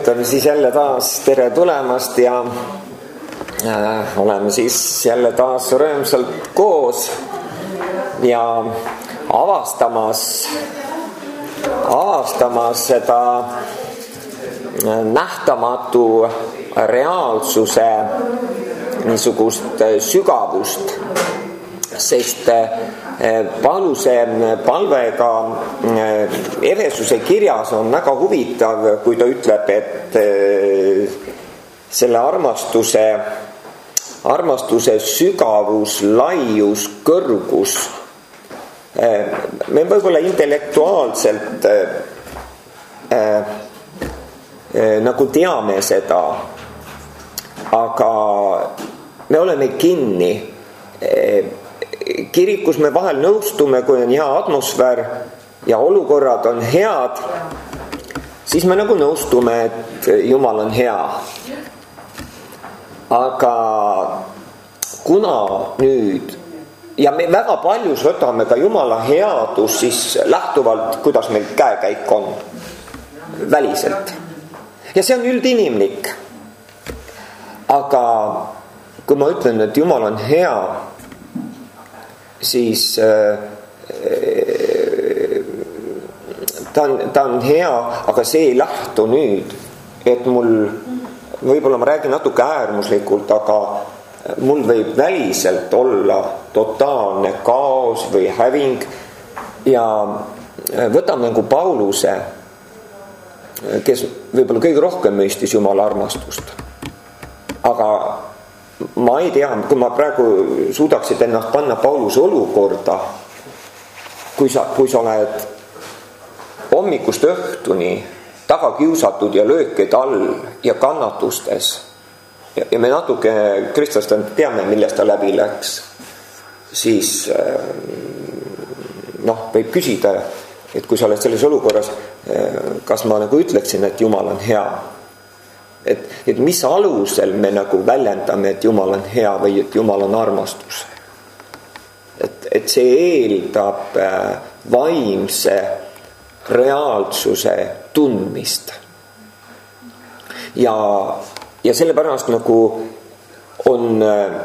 ütleme siis jälle taas tere tulemast ja oleme siis jälle taas rõõmsalt koos ja avastamas seda nähtamatu reaalsuse niisugust sügavust, sest Pauluse palvega Efesuse kirjas on väga huvitav, kui ta ütleb, et selle armastuse sügavus, laius, kõrgus. Me võib-olla intellektuaalselt nagu teame seda, aga me oleme kinni. Kirikus me vahel nõustume, kui on hea atmosfäär ja olukorrad on head, siis me nagu nõustume, et Jumal on hea. Aga kuna nüüd, ja me väga paljus võtame ka Jumala headus siis lähtuvalt, kuidas meil käekäik on väliselt. Ja see on üldinimlik. Aga kui ma ütlen, et Jumal on hea, siis ta on hea, aga see ei lähtu nüüd, et mul, võib-olla ma räägin natuke äärmuslikult, aga mul võib väliselt olla totaalne kaos või häving ja võtame nagu Pauluse, kes võib-olla kõige rohkem mõistis Jumala armastust. Aga ma ei tea, kui ma praegu suudaksid ennast panna Pauluse olukorda, kui sa oled hommikust õhtuni taga kiusatud ja löökid all ja kannatustes ja me natuke kristlastena teame, millest ta läbi läks, siis võib küsida, et kui sa oled selles olukorras, kas ma nagu ütleksin, et Jumal on hea. Et mis alusel me nagu väljendame, et Jumal on hea või et Jumal on armastus. Et see eeldab vaimse reaalsuse tundmist. Ja sellepärast nagu on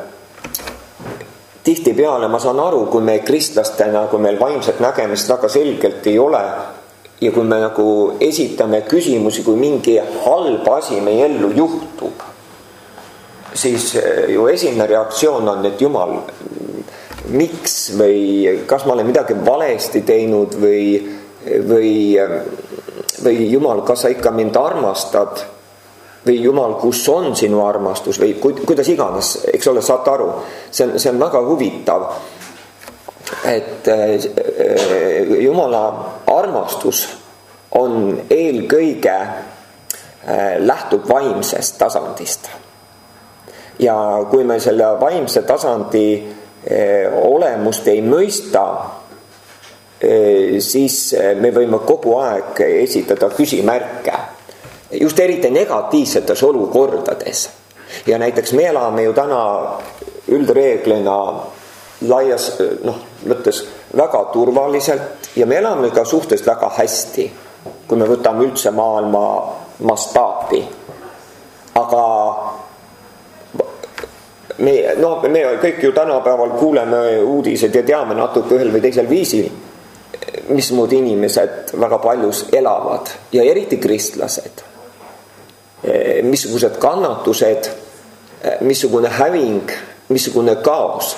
tihtipeale, ma saan aru, kui me kristlastena, kui meil vaimset nägemist väga selgelt ei ole, ja kui me nagu esitame küsimusi, kui mingi halb asi meie ellu juhtub, siis ju esimene reaktsioon on, et Jumal, miks või kas ma olen midagi valesti teinud või Jumal, kas sa ikka mind armastad või Jumal, kus on sinu armastus või kuidas iganes, eks ole, saate aru, see on väga huvitav. Et Jumala armastus on eelkõige lähtub vaimsest tasandist. Ja kui me selle vaimse tasandi olemust ei mõista, siis me võime kogu aeg esitada küsimärke, just eriti negatiivsetes olukordades. Ja näiteks me elame ju täna üldreeglina laias, mõttes väga turvaliselt ja me elame ka suhteliselt väga hästi, kui me võtame üldse maailma mastaapi. Aga me kõik ju tänapäeval kuuleme uudised ja teame natuke ühel või teisel viisil, mismoodi inimesed väga paljus elavad ja eriti kristlased. Missugused kannatused, missugune häving, missugune kaos.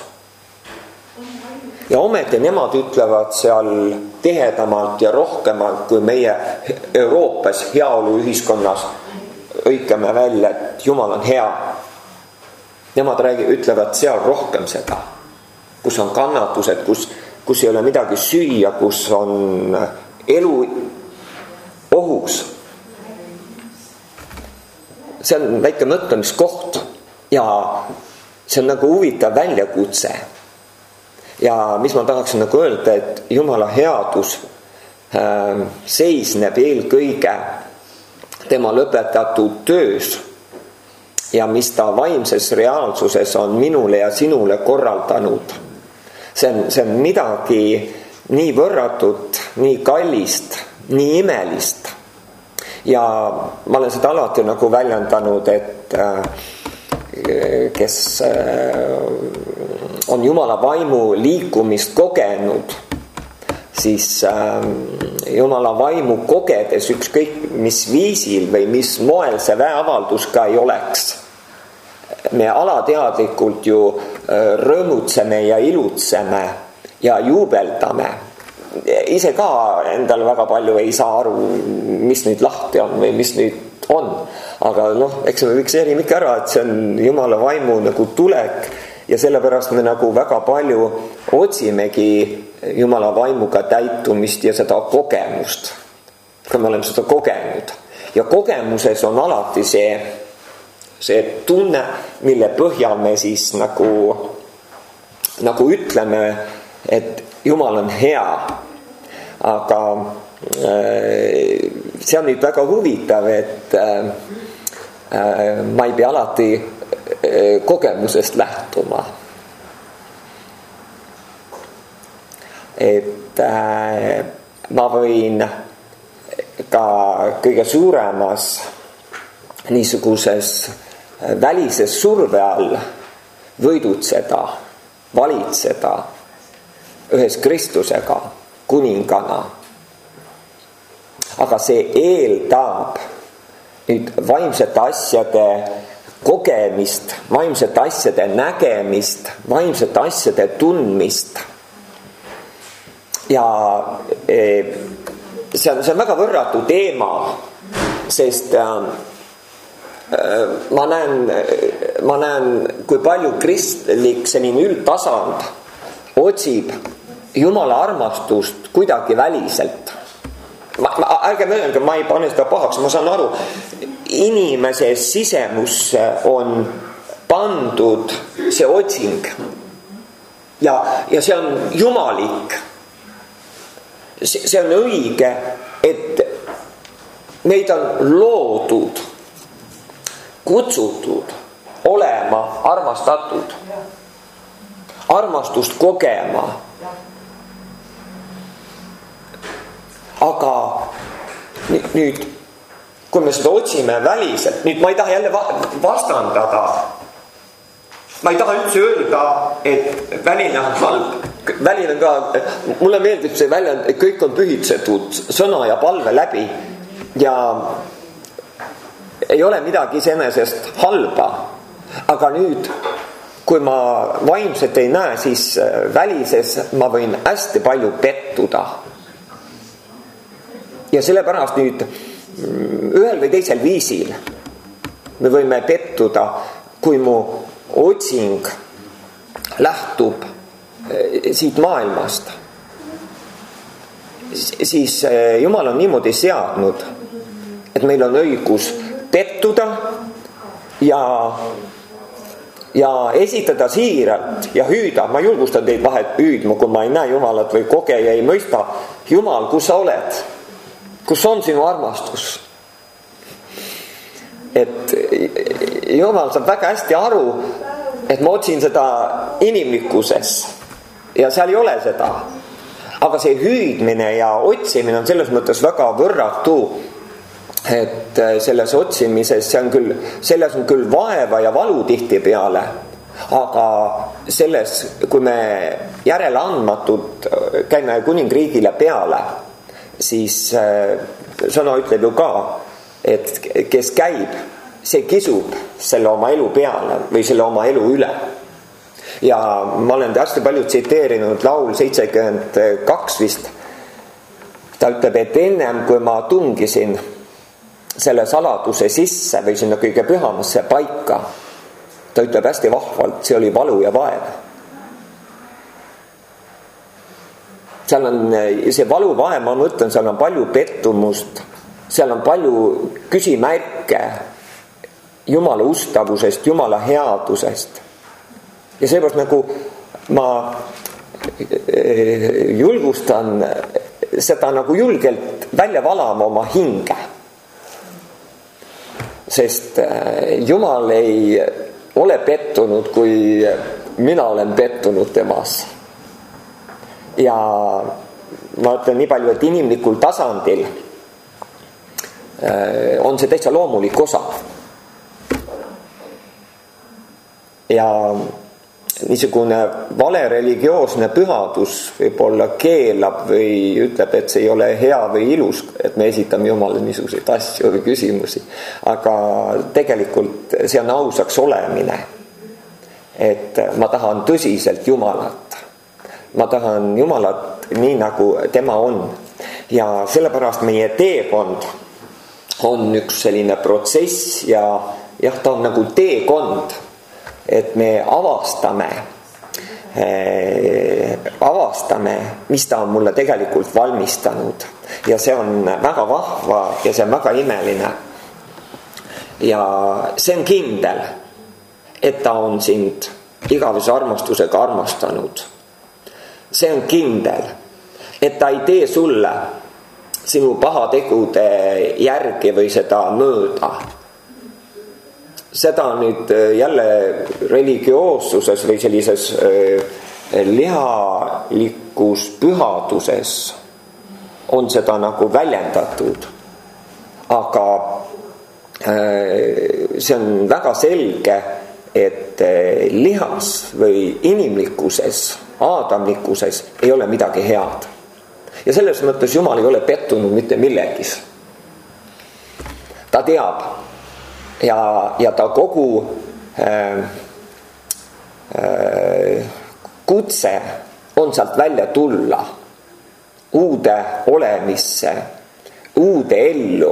Ja ometi nemad ütlevad seal tihedamalt ja rohkemalt kui meie Euroopas heaolu ühiskonnas õikame välja, et Jumal on hea. Nemad ütlevad seal rohkem seda, kus on kannatused, kus ei ole midagi süüa, kus on elu ohus. See on väike mõtlemiskoht ja see on nagu huvitav väljakutse. Ja mis ma tahaksin nagu öelda, et Jumala headus seisneb eelkõige tema lõpetatud töös ja mis ta vaimses reaalsuses on minule ja sinule korraldanud. See on midagi nii võrratut, nii kallist, nii imelist. Ja ma olen seda alati nagu väljendanud, et kes on Jumala vaimu liikumist kogenud, siis Jumala vaimu kogedes ükskõik mis viisil või mis moel see väeavaldus ka ei oleks, me alateadlikult ju rõõmutseme ja ilutseme ja juubeldame. Ise ka endal väga palju ei saa aru, mis nüüd lahti on või mis nüüd on. Aga eks me fikseerime ikka ära, et see on Jumala vaimu nagu tulek ja sellepärast me nagu väga palju otsimegi Jumala vaimuga täitumist ja seda kogemust. Kui me oleme seda kogenud. Ja kogemuses on alati see tunne, mille põhjal me siis nagu ütleme, et Jumal on hea. Aga see on nüüd väga huvitav, et ma ei pea alati kogemusest lähtuma. Et ma võin ka kõige suuremas niisuguses välises surve all võidutseda, valitseda ühes Kristusega kuningana. Aga see eeldab nüüd vaimsete asjade kogemist, vaimsete asjade nägemist, vaimsete asjade tundmist. Ja see on väga võrratu teema, sest ma näen, kui palju kristlik selline üldtasand otsib Jumala armastust kuidagi väliselt. Ärge mõelge, ma ei pane seda pahaks, ma saan aru, inimese sisemusse on pandud see otsing ja see on jumalik. See on õige, et meid on loodud, kutsutud olema armastatud, armastust kogema. Aga nüüd, kui me seda otsime väliselt, nüüd ma ei taha jälle vastandada. Ma ei taha üldse öelda, et väline on halb. Väline ka, mulle meeldib see väljend, et kõik on pühitsetud sõna ja palve läbi ja ei ole midagi iseenesest halba. Aga nüüd, kui ma vaimselt ei näe, siis välises ma võin hästi palju pettuda. Ja sellepärast nüüd ühel või teisel viisil me võime pettuda, kui mu otsing lähtub siit maailmast. Siis Jumal on niimoodi seadnud, et meil on õigus pettuda ja esitada siiralt ja hüüda. Ma julgustan teid vahet hüüdma, kui ma ei näe Jumalat või koge ja ei mõista. Jumal, kus sa oled? Kus on sinu armastus? Et Jumal saab väga hästi aru, et ma otsin seda inimlikkuses ja seal ei ole seda. Aga see hüüdmine ja otsimine on selles mõttes väga võrratu, et selles otsimises selles on küll vaeva ja valu tihti peale, aga selles, kui me järele andmatud käime kuningriigile peale, siis sõna ütleb ju ka, et kes käib, see kisub selle oma elu peale või selle oma elu üle. Ja ma olen hästi palju tsiteerinud laul 72 vist. Ta ütleb, et ennem kui ma tungisin selle saladuse sisse või sinna kõige pühamasse paika, ta ütleb hästi vahvalt, see oli valu ja vaev. Seal on see valu vaev, ma mõtlen, seal on palju pettumust, seal on palju küsimärke Jumala ustavusest, Jumala headusest. Ja seepärast nagu ma julgustan seda nagu julgelt välja valama oma hinge. Sest Jumal ei ole pettunud, kui mina olen pettunud temas. Ja ma ütlen nii palju, et inimlikul tasandil on see täitsa loomulik osa. Ja niisugune vale religioosne pühadus võib-olla keelab või ütleb, et see ei ole hea või ilus, et me esitame Jumalale niisuguseid asju või küsimusi. Aga tegelikult see on ausaks olemine. Et ma tahan tõsiselt Jumalat. Ma tahan Jumalat nii, nagu tema on. Ja sellepärast meie teekond on üks selline protsess ja jah, ta on nagu teekond. Et me avastame, mis ta on mulle tegelikult valmistanud. Ja see on väga vahva ja see on väga imeline. Ja see on kindel, et ta on sind igavese armastusega armastanud. See on kindel, et ta ei tee sulle sinu pahategude järgi või seda mööda. Seda nüüd jälle religioossuses või sellises lihalikus pühaduses on seda nagu väljendatud. Aga see on väga selge, et lihas või inimlikkuses, aadamlikkuses ei ole midagi head. Ja selles mõttes Jumal ei ole pettunud mitte millegis. Ta teab. Ja ta kogu kutse on sealt välja tulla uude olemisse, uude ellu.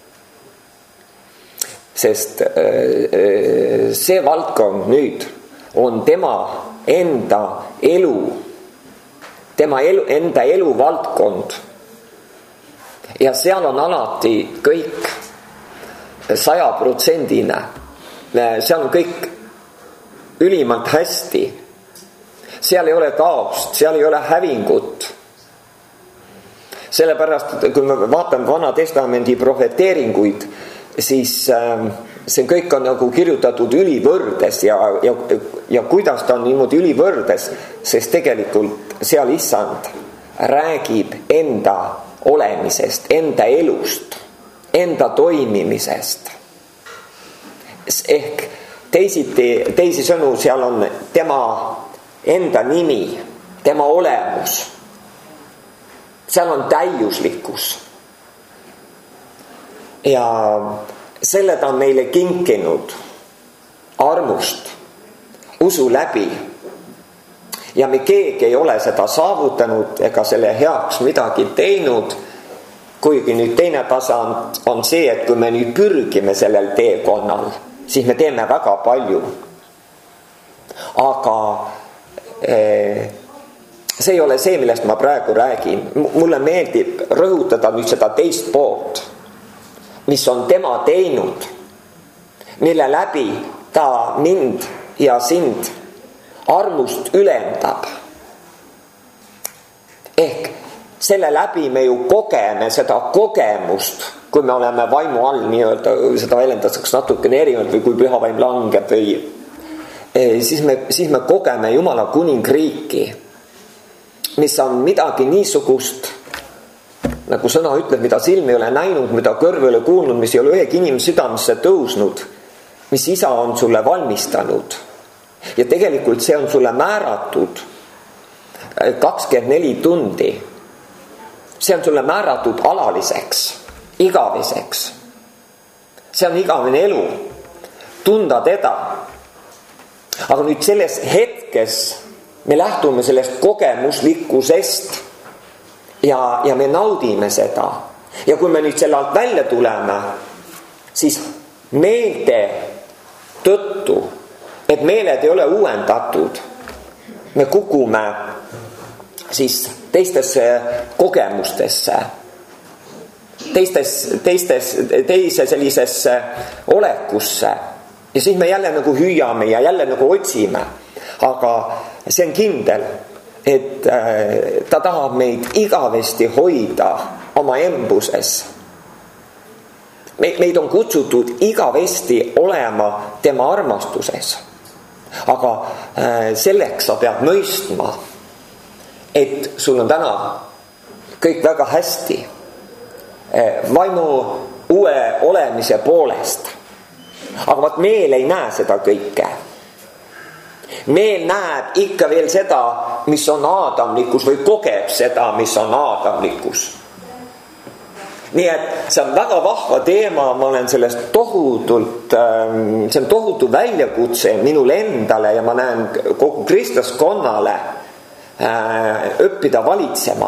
Sest see valdkond nüüd on tema enda elu, enda elu valdkond. Ja seal on alati kõik 100%. Seal on kõik ülimalt hästi. Seal ei ole kaost, seal ei ole hävingut. Sellepärast, kui me vaatame Vana Testamendi profeteeringuid, siis see kõik on nagu kirjutatud ülivõrdes ja kuidas ta on niimoodi ülivõrdes, sest tegelikult seal Issand räägib enda olemisest, enda elust, enda toimimisest. Ehk teisisõnu, seal on tema enda nimi, tema olemus. Seal on täiuslikkus. Ja selle ta on meile kinkinud armust, usu läbi. Ja me keegi ei ole seda saavutanud ega selle heaks midagi teinud. Kuigi nüüd teine tasand on see, et kui me nüüd pürgime sellel teekonnal, siis me teeme väga palju. Aga see ei ole see, millest ma praegu räägin. Mulle meeldib rõhutada nüüd seda teist poolt, mis on tema teinud, mille läbi ta mind ja sind armust ülendab. Ehk selle läbi me ju kogeme seda kogemust, kui me oleme vaimu all, nii-öelda, seda väljendatakse natukene erinevalt või kui püha vaim langeb või siis me kogeme Jumala kuningriiki, mis on midagi niisugust, nagu sõna ütleb, mida silm ei ole näinud, mida kõrv ei ole kuulnud, mis ei ole ühegi inimese südamesse tõusnud, mis Isa on sulle valmistanud. Ja tegelikult see on sulle määratud 24 tundi. See on sulle määratud alaliseks, igaveseks. See on igavene elu, tunda teda. Aga nüüd selles hetkes me lähtume sellest kogemuslikkusest ja me naudime seda. Ja kui me nüüd selle alt välja tuleme, siis meelte tõttu, et meeled ei ole uuendatud, me kukume siis teistesse kogemustesse, teise sellisesse olekusse. Ja siis me jälle nagu hüüame ja jälle nagu otsime. Aga see on kindel, et ta tahab meid igavesti hoida oma embuses. Meid on kutsutud igavesti olema tema armastuses. Aga selleks sa pead mõistma, et sul on täna kõik väga hästi. Vaimu uue olemise poolest. Aga vaat meel ei näe seda kõike. Meel näeb ikka veel seda, mis on aadamlikus või kogeb seda, mis on aadamlikus. Nii et see on väga vahva teema, ma olen sellest tohutult, see on tohutu väljakutse minule endale ja ma näen kogu kristlaskonnale õppida valitsema.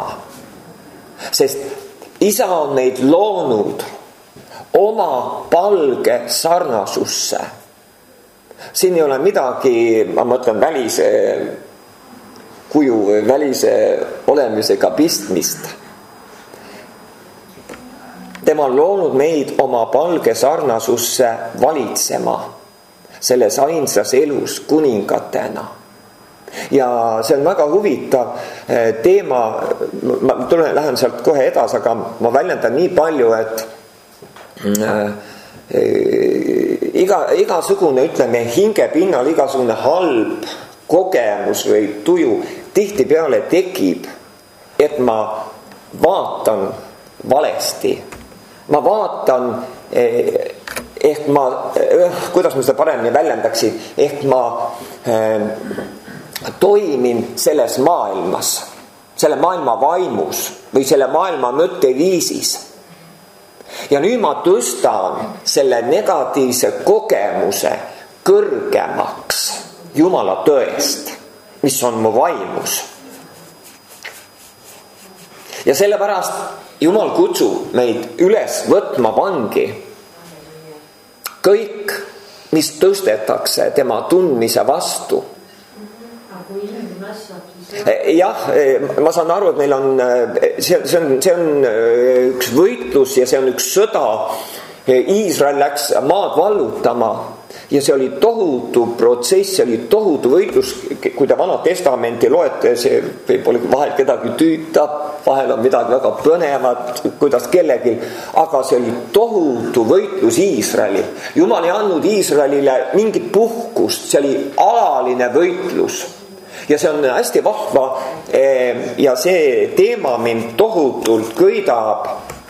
Sest isa on meid loonud oma palge sarnasusse. Siin ei ole midagi, ma mõtlen välise kuju, välise olemisega pistmist. Tema on loonud meid oma palge sarnasusse valitsema selles ainsas elus kuningatena. Ja see on väga huvitav teema, ma lähen sealt kohe edasi, aga ma väljendan nii palju, et igasugune, ütleme, hingepinnal igasugune halb kogemus või tuju tihtipeale tekib, et ma vaatan valesti. Ma vaatan, ehk ma, kuidas ma seda paremini väljendaksin, ehk ma toimin selles maailmas, selle maailma vaimus või selle maailma mõtteviisis. Ja nüüd ma tõstan selle negatiivse kogemuse kõrgemaks Jumala tõest, mis on mu vaimus. Ja sellepärast Jumal kutsub meid üles võtma vangi kõik, mis tõstetakse tema tundmise vastu. Jah, ma saan aru, et meil on, see on üks võitlus ja see on üks sõda. Iisrael läks maad vallutama ja see oli tohutu protsess, see oli tohutu võitlus. Kui te Vana Testamenti loete, see võib-olla vahel kedagi tüütab, vahel on midagi väga põnevat, kuidas kellegi, aga see oli tohutu võitlus Iisraeli. Jumal ei andnud Iisraelile mingit puhkust, see oli alaline võitlus. Ja see on hästi vahva ja see teema mind tohutult köidab.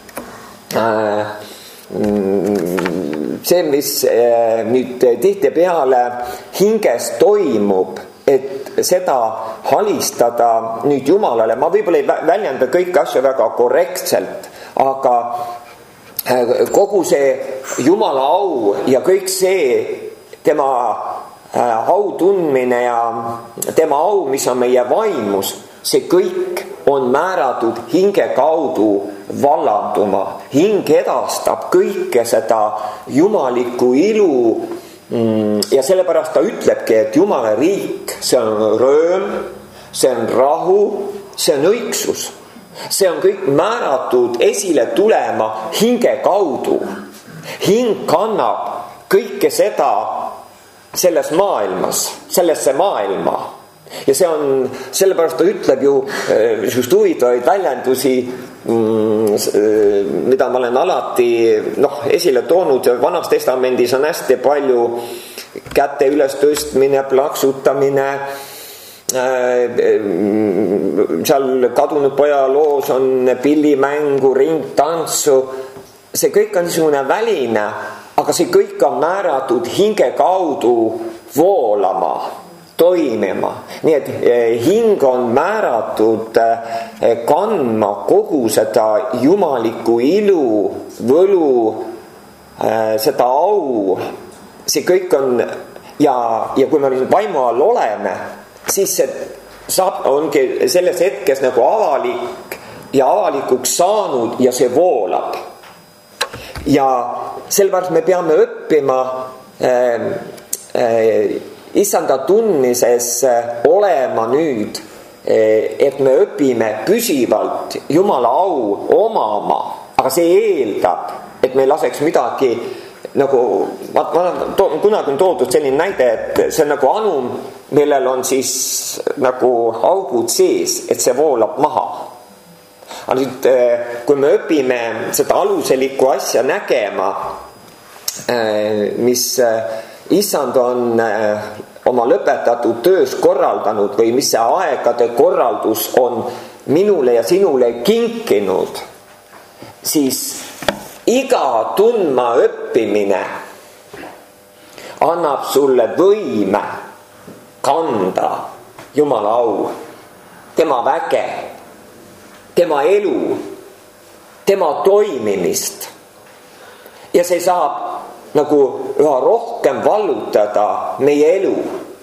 See, mis nüüd tihtipeale hinges toimub, et seda halistada nüüd Jumalale. Ma võib-olla ei väljenda kõiki asju väga korrektselt, aga kogu see Jumala au ja kõik see tema au tundmine ja tema au, mis on meie vaimus, see kõik on määratud hinge kaudu vallanduma. Hing edastab kõike seda jumalikku ilu ja sellepärast ta ütlebki, et Jumala riik, see on rõõm, see on rahu, see on õigsus. See on kõik määratud esile tulema hinge kaudu. Hing kannab kõike seda selles maailmas, sellesse maailma. Ja see on, sellepärast ta ütleb ju just huvitavaid väljendusi, mida ma olen alati esile toonud. Vanas testamendis on hästi palju käte üles tõstmine, plaksutamine. Seal Kadunud poja loos on pillimängu, ringtantsu. See kõik on niisugune väline, aga see kõik on määratud hinge kaudu voolama, toimima. Nii et hing on määratud kandma kogu seda jumalikku ilu, võlu, seda au. See kõik on, ja kui me vaimu all oleme, siis see ongi selles hetkes nagu avalik ja avalikuks saanud ja see voolab. Ja sellepärast me peame õppima issanda tundmises olema nüüd, et me õpime püsivalt Jumala au omama, aga see eeldab, et me laseks midagi nagu, kunagi on toodud selline näide, et see on nagu anum, millel on siis nagu augud sees, et see voolab maha. Aga nüüd, kui me õpime seda aluselikku asja nägema, mis issand on oma lõpetatud töös korraldanud või mis see aegade korraldus on minule ja sinule kinkinud, siis iga tundma õppimine annab sulle võime kanda Jumala au, tema väge, tema elu, tema toimimist. Ja see saab nagu üha rohkem vallutada meie elu.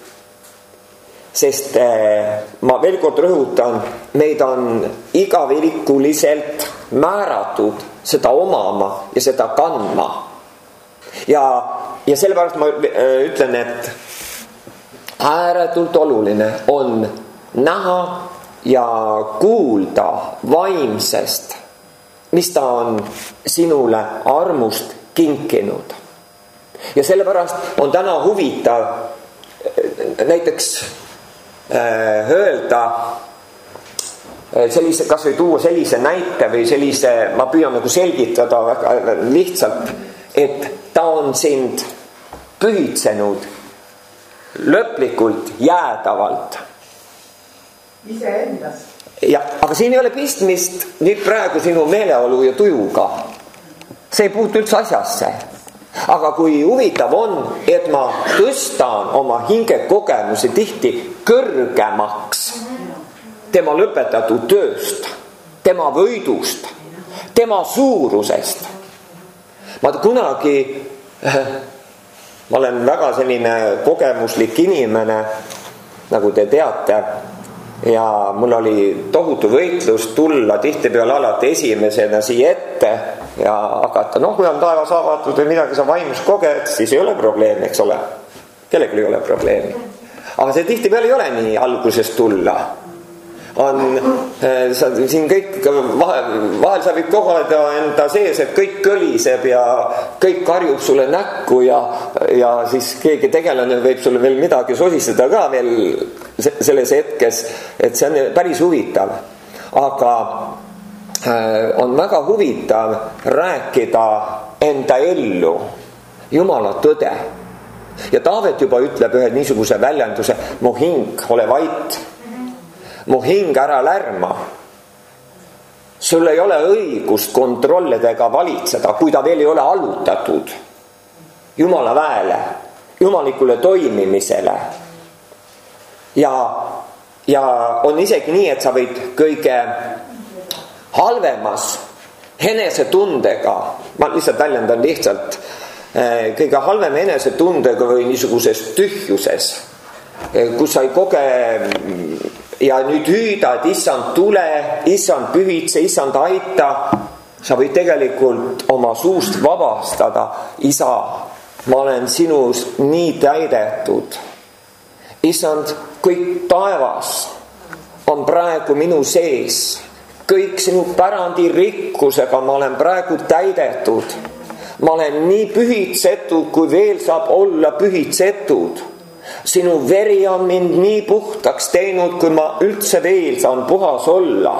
Sest ma veel kord rõhutan, meid on igavikuliselt määratud seda omama ja seda kandma. Ja sellepärast ma ütlen, et ääretult oluline on näha ja kuulda vaimsest, mis ta on sinule armust kinkinud. Ja sellepärast on täna huvitav näiteks öelda sellise, kas või tuua sellise näite või sellise, ma püüan nagu selgitada väga lihtsalt, et ta on sind pühitsenud lõplikult jäädavalt. Iseendas. Ja, aga siin ei ole pistmist nüüd praegu sinu meeleolu ja tujuga. See ei puutu üldse asjasse. Aga kui huvitav on, et ma tõstan oma hingekogemusi tihti kõrgemaks tema lõpetatud tööst, tema võidust, tema suurusest. Ma kunagi, ma olen väga selline kogemuslik inimene, nagu te teate, ja mul oli tohutu võitlus tulla tihtipeale alati esimesena siia ette ja hakata, kui on taevas avatud või midagi sa vaimus koged, siis ei ole probleemi, eks ole. Kellelgi ei ole probleemi. Aga see tihtipeale ei ole nii algusest tulla. Siin kõik, vahel sa võid kogeda enda sees, et kõik kõliseb ja kõik karjub sulle näkku ja siis keegi tegelane võib sulle veel midagi sosistada ka veel selles hetkes, et see on päris huvitav. Aga on väga huvitav rääkida enda ellu Jumala tõde. Ja Taavet juba ütleb ühe niisuguse väljenduse, mu hing, ole vait. Mu hing, ära lärma. Sul ei ole õigust kontrollida valitseda, kui ta veel ei ole allutatud Jumala väele, jumalikule toimimisele. Ja on isegi nii, et sa võid kõige halvemas enesetundega, ma lihtsalt väljendan lihtsalt, kõige halvem enesetundega või niisuguses tühjuses, kus sa ei koge ja nüüd hüüdad, issand tule, issand pühitse, issand aita, sa võid tegelikult oma suust vabastada, isa, ma olen sinus nii täidetud. Issand, kõik taevas on praegu minu sees, kõik sinu pärandi rikkusega ma olen praegu täidetud. Ma olen nii pühitsetud, kui veel saab olla pühitsetud. Sinu veri on mind nii puhtaks teinud, kui ma üldse veel saan puhas olla.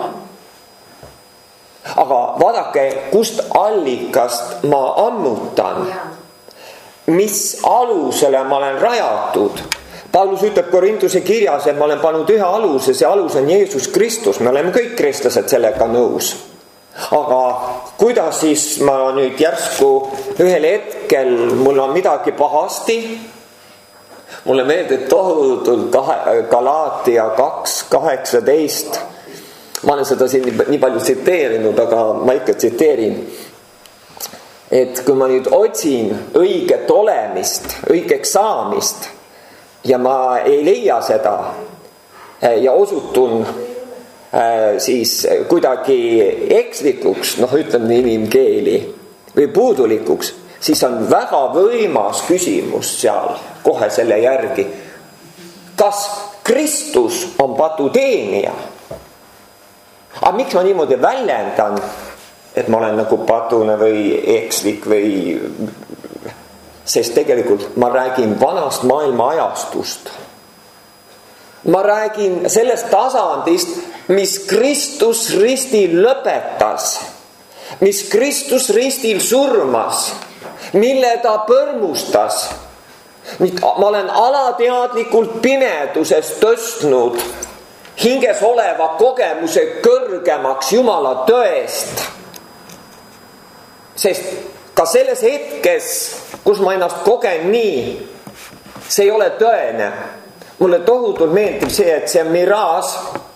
Aga vaadake, kust allikast ma ammutan, mis alusele ma olen rajatud. Paulus ütleb Korintuse kirjas, et ma olen pannud ühe aluse, see alus on Jeesus Kristus, me oleme kõik kristlased sellega nõus. Aga kuidas siis ma nüüd järsku ühel hetkel mul on midagi pahasti? Mulle meeldib tohutult Galaatia 2:18. Ma olen seda siin nii palju tsiteerinud, aga ma ikka tsiteerin. Et kui ma nüüd otsin õiget olemist, õigeks saamist ja ma ei leia seda ja osutun siis kuidagi ekslikuks, ütleme inimkeeli või puudulikuks, siis on väga võimas küsimus seal kohe selle järgi. Kas Kristus on patuteenija? Aga miks ma niimoodi väljendan, et ma olen nagu patune või ekslik või... Sest tegelikult ma räägin vanast maailma ajastust. Ma räägin sellest tasandist, mis Kristus ristil lõpetas, mis Kristus ristil surmas, mille ta põrmustas. Ma olen alateadlikult pimeduses tõstnud hinges oleva kogemuse kõrgemaks Jumala tõest. sest ka selles hetkes, kus ma ennast kogen nii, see ei ole tõene. Mulle tohutult meeldib see, et see on miraaž.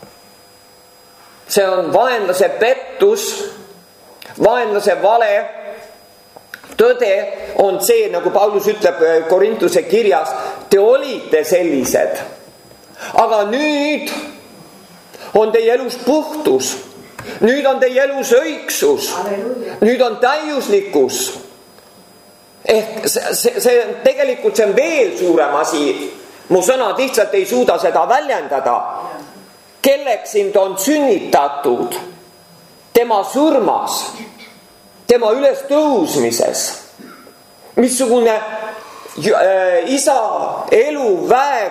See on vaenlase pettus, vaenlase vale. Tõde on see, nagu Paulus ütleb Korintuse kirjas, te olite sellised. Aga nüüd on teie elus puhtus. Nüüd on teie elus õigsus. Nüüd on täiuslikkus. Ehk tegelikult see on veel suurem asi. Mu sõnad lihtsalt ei suuda seda väljendada. Kelleks sind on sünnitatud? Tema surmas. Tema üles tõusmises. Missugune isa elu väe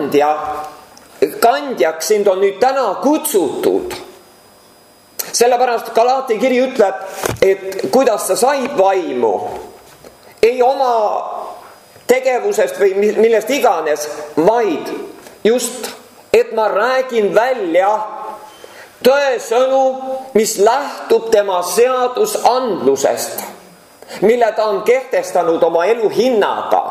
kandjaks sind on nüüd täna kutsutud. Sellepärast Galaati kiri ütleb, et kuidas sa said vaimu, ei oma tegevusest või millest iganes, vaid just, et ma räägin välja tõesõnu, mis lähtub tema seadusandlusest, mille ta on kehtestanud oma elu hinnaga.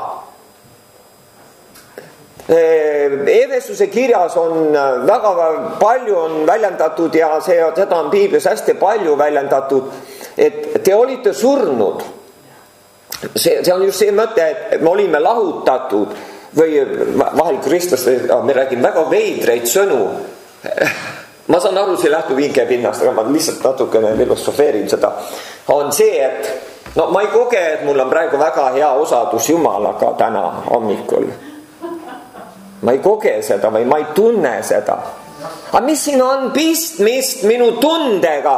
Efesuse kirjas on väga palju on väljendatud ja seda on Piiblis hästi palju väljendatud, et te olite surnud. See on just see mõte, et me olime lahutatud või vahel kristlaste, me räägime väga veidreid sõnu. Ma saan aru, see lähtub hingepinnast, aga ma lihtsalt natukene filosofeerin seda. On see, et ma ei koge, et mul on praegu väga hea osadus Jumalaga täna hommikul. Ma ei koge seda või ma ei tunne seda. Aga mis siin on pistmist minu tundega?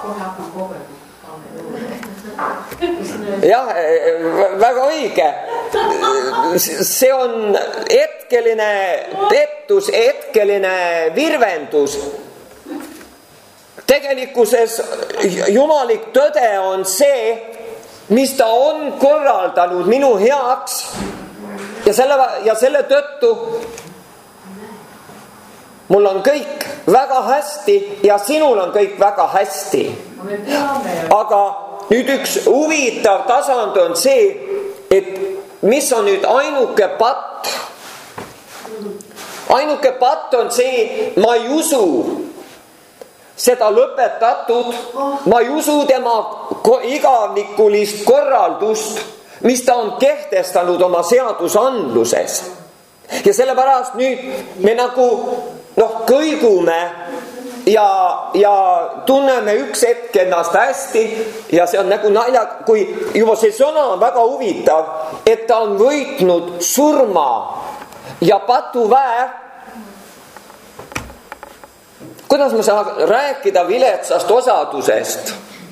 Jah, väga õige. See on hetkeline pettus, hetkeline virvendus. Tegelikkuses jumalik tõde on see, mis ta on korraldanud minu heaks ja selle tõttu mul on kõik väga hästi ja sinul on kõik väga hästi. Aga nüüd üks huvitav tasand on see, et mis on nüüd ainuke patt. Ainuke patt on see, ma ei usu seda lõpetatud, ma ei usu tema igavnikulist korraldust, mis ta on kehtestanud oma seadusandluses. Ja sellepärast nüüd me nagu kõigume ja tunneme üks hetk ennast hästi ja see on nagu nalja, kui juba see sõna on väga huvitav, et ta on võitnud surma ja patuväe. Kuidas ma saan rääkida viletsast osadusest?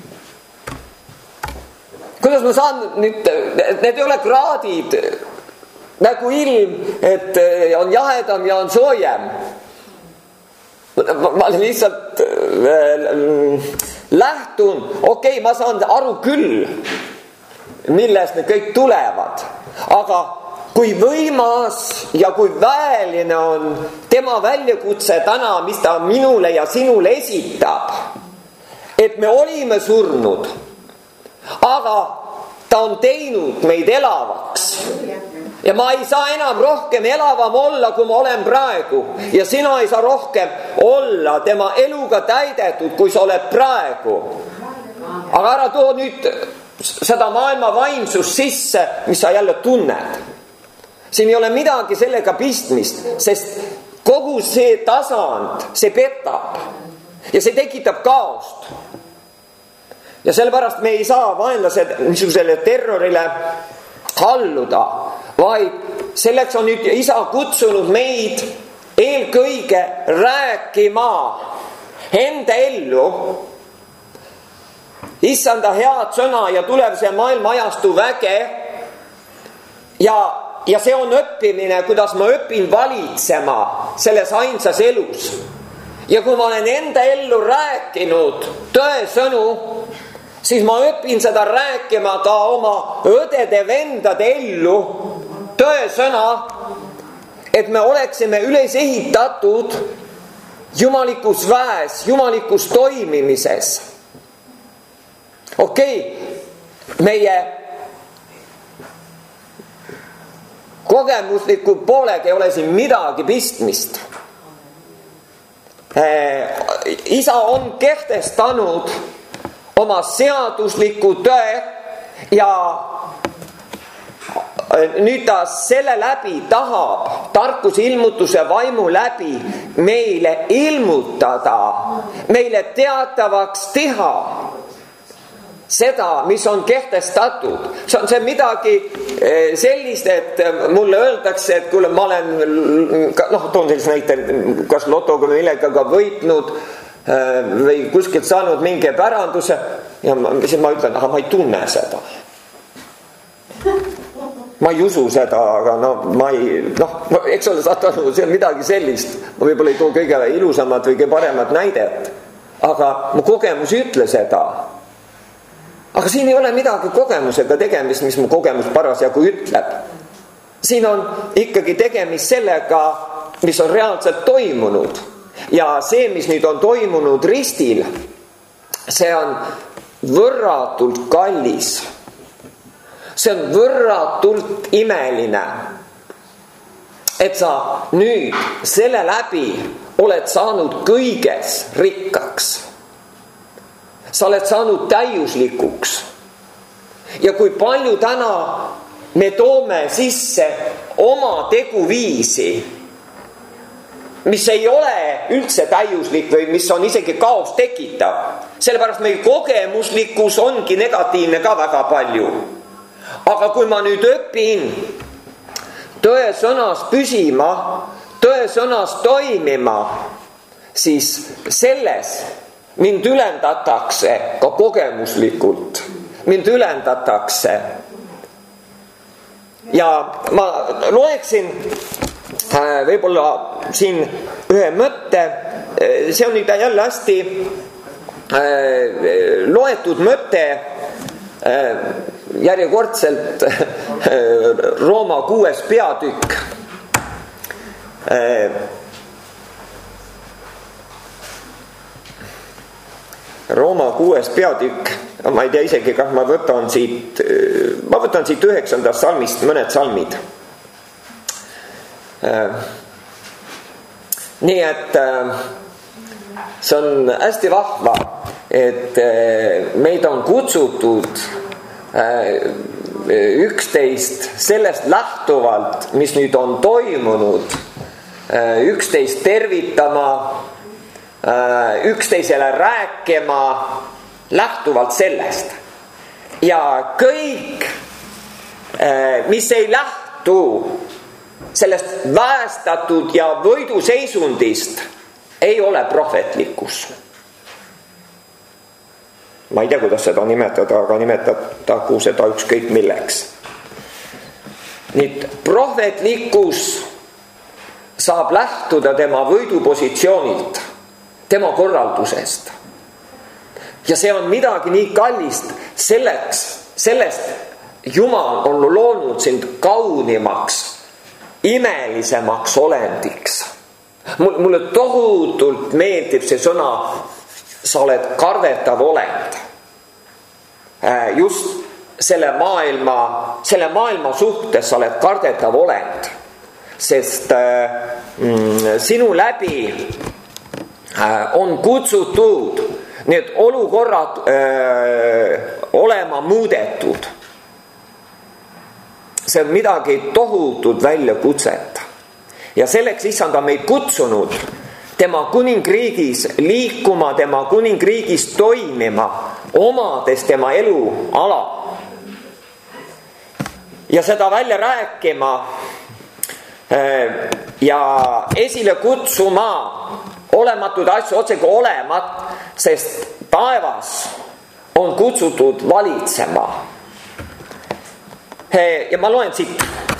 Kuidas ma saan nüüd, need ei ole kraadid nagu ilm, et on jahedam ja on soojem. Ma lihtsalt lähtun, okei, ma saan aru küll, millest need kõik tulevad, aga kui võimas ja kui väeline on tema väljakutse täna, mis ta minule ja sinule esitab, et me olime surnud, aga ta on teinud meid elavaks. Ja ma ei saa enam rohkem elavam olla, kui ma olen praegu. Ja sina ei saa rohkem olla tema eluga täidetud, kui sa oled praegu. Aga ära too nüüd seda maailma vaimsust sisse, mis sa jälle tunned. Siin ei ole midagi sellega pistmist, sest kogu see tasand, see petab. Ja see tekitab kaost. Ja sellepärast me ei saa vaenlased niisugusele terrorile halluda, vaid selleks on nüüd isa kutsunud meid eelkõige rääkima enda ellu issanda head sõna ja tulevase maailma ajastu väge ja see on õppimine, kuidas ma õpin valitsema selles ainsas elus. Ja kui ma olen enda ellu rääkinud tõesõnu, siis ma õpin seda rääkima ka oma õdede-vendade ellu tõesõna, et me oleksime üles ehitatud jumalikus väes, jumalikus toimimises. Okei, meie kogemusliku poolega ei ole siin midagi pistmist. Isa on kehtestanud oma seadusliku tõe ja nüüd ta selle läbi tahab tarkuse ilmutuse vaimu läbi meile ilmutada, meile teatavaks teha seda, mis on kehtestatud. See on midagi sellist, et mulle öeldakse, et kuule, ma olen, toon sellise näite, kas lotoga või millega võitnud või kuskilt saanud mingi päranduse ja siis ma ütlen, ma ei tunne seda. Ma ei usu seda, aga eks ole, saad aru, see on midagi sellist. Ma võib-olla ei too kõige ilusamat või kõige paremat näidet, aga mu kogemus ei ütle seda. Aga siin ei ole midagi kogemusega tegemist, mis mu kogemus parasjagu ütleb. Siin on ikkagi tegemist sellega, mis on reaalselt toimunud. Ja see, mis nüüd on toimunud ristil, see on võrratult kallis. See on võrratult imeline, et sa nüüd selle läbi oled saanud kõiges rikkaks. Sa oled saanud täiuslikuks. Ja kui palju täna me toome sisse oma teguviisi, mis ei ole üldse täiuslik või mis on isegi kaos tekitav. Sellepärast meie kogemuslikkus ongi negatiivne ka väga palju. Aga kui ma nüüd õpin tõe sõnas püsima, tõe sõnas toimima, siis selles mind ülendatakse ka kogemuslikult. Mind ülendatakse. Ja ma loeksin võib-olla siin ühe mõtte. See on nüüd jälle hästi loetud mõte järjekordselt Rooma 6. peatükk. Rooma 6. peatükk, ma ei tea isegi, kas ma võtan siit 9. salmist mõned salmid. Nii et see on hästi vahva, et meid on kutsutud üksteist sellest lähtuvalt, mis nüüd on toimunud, üksteist tervitama, üksteisele rääkima lähtuvalt sellest. Ja kõik, mis ei lähtu sellest väestatud ja võiduseisundist, ei ole prohvetlikkus. Ma ei tea, kuidas seda nimetada, aga nimetagu seda ükskõik milleks. Nüüd, prohvetlikkus saab lähtuda tema võidupositsioonilt, tema korraldusest. Ja see on midagi nii kallist, sellest Jumal on loonud sind kaunimaks, imelisemaks olendiks. Mulle tohutult meeldib see sõna, sa oled kardetav olend. Just selle maailma suhtes sa oled kardetav olend. Sest sinu läbi on kutsutud need olukorrad olema muudetud. See on midagi tohutut väljakutset. Ja selleks issand on meid kutsunud tema kuningriigis liikuma, tema kuningriigis toimima, omades tema eluala. Ja seda välja rääkima ja esile kutsuma olematud asju otsega olemat, sest taevas on kutsutud valitsema. Ja ma loen siit.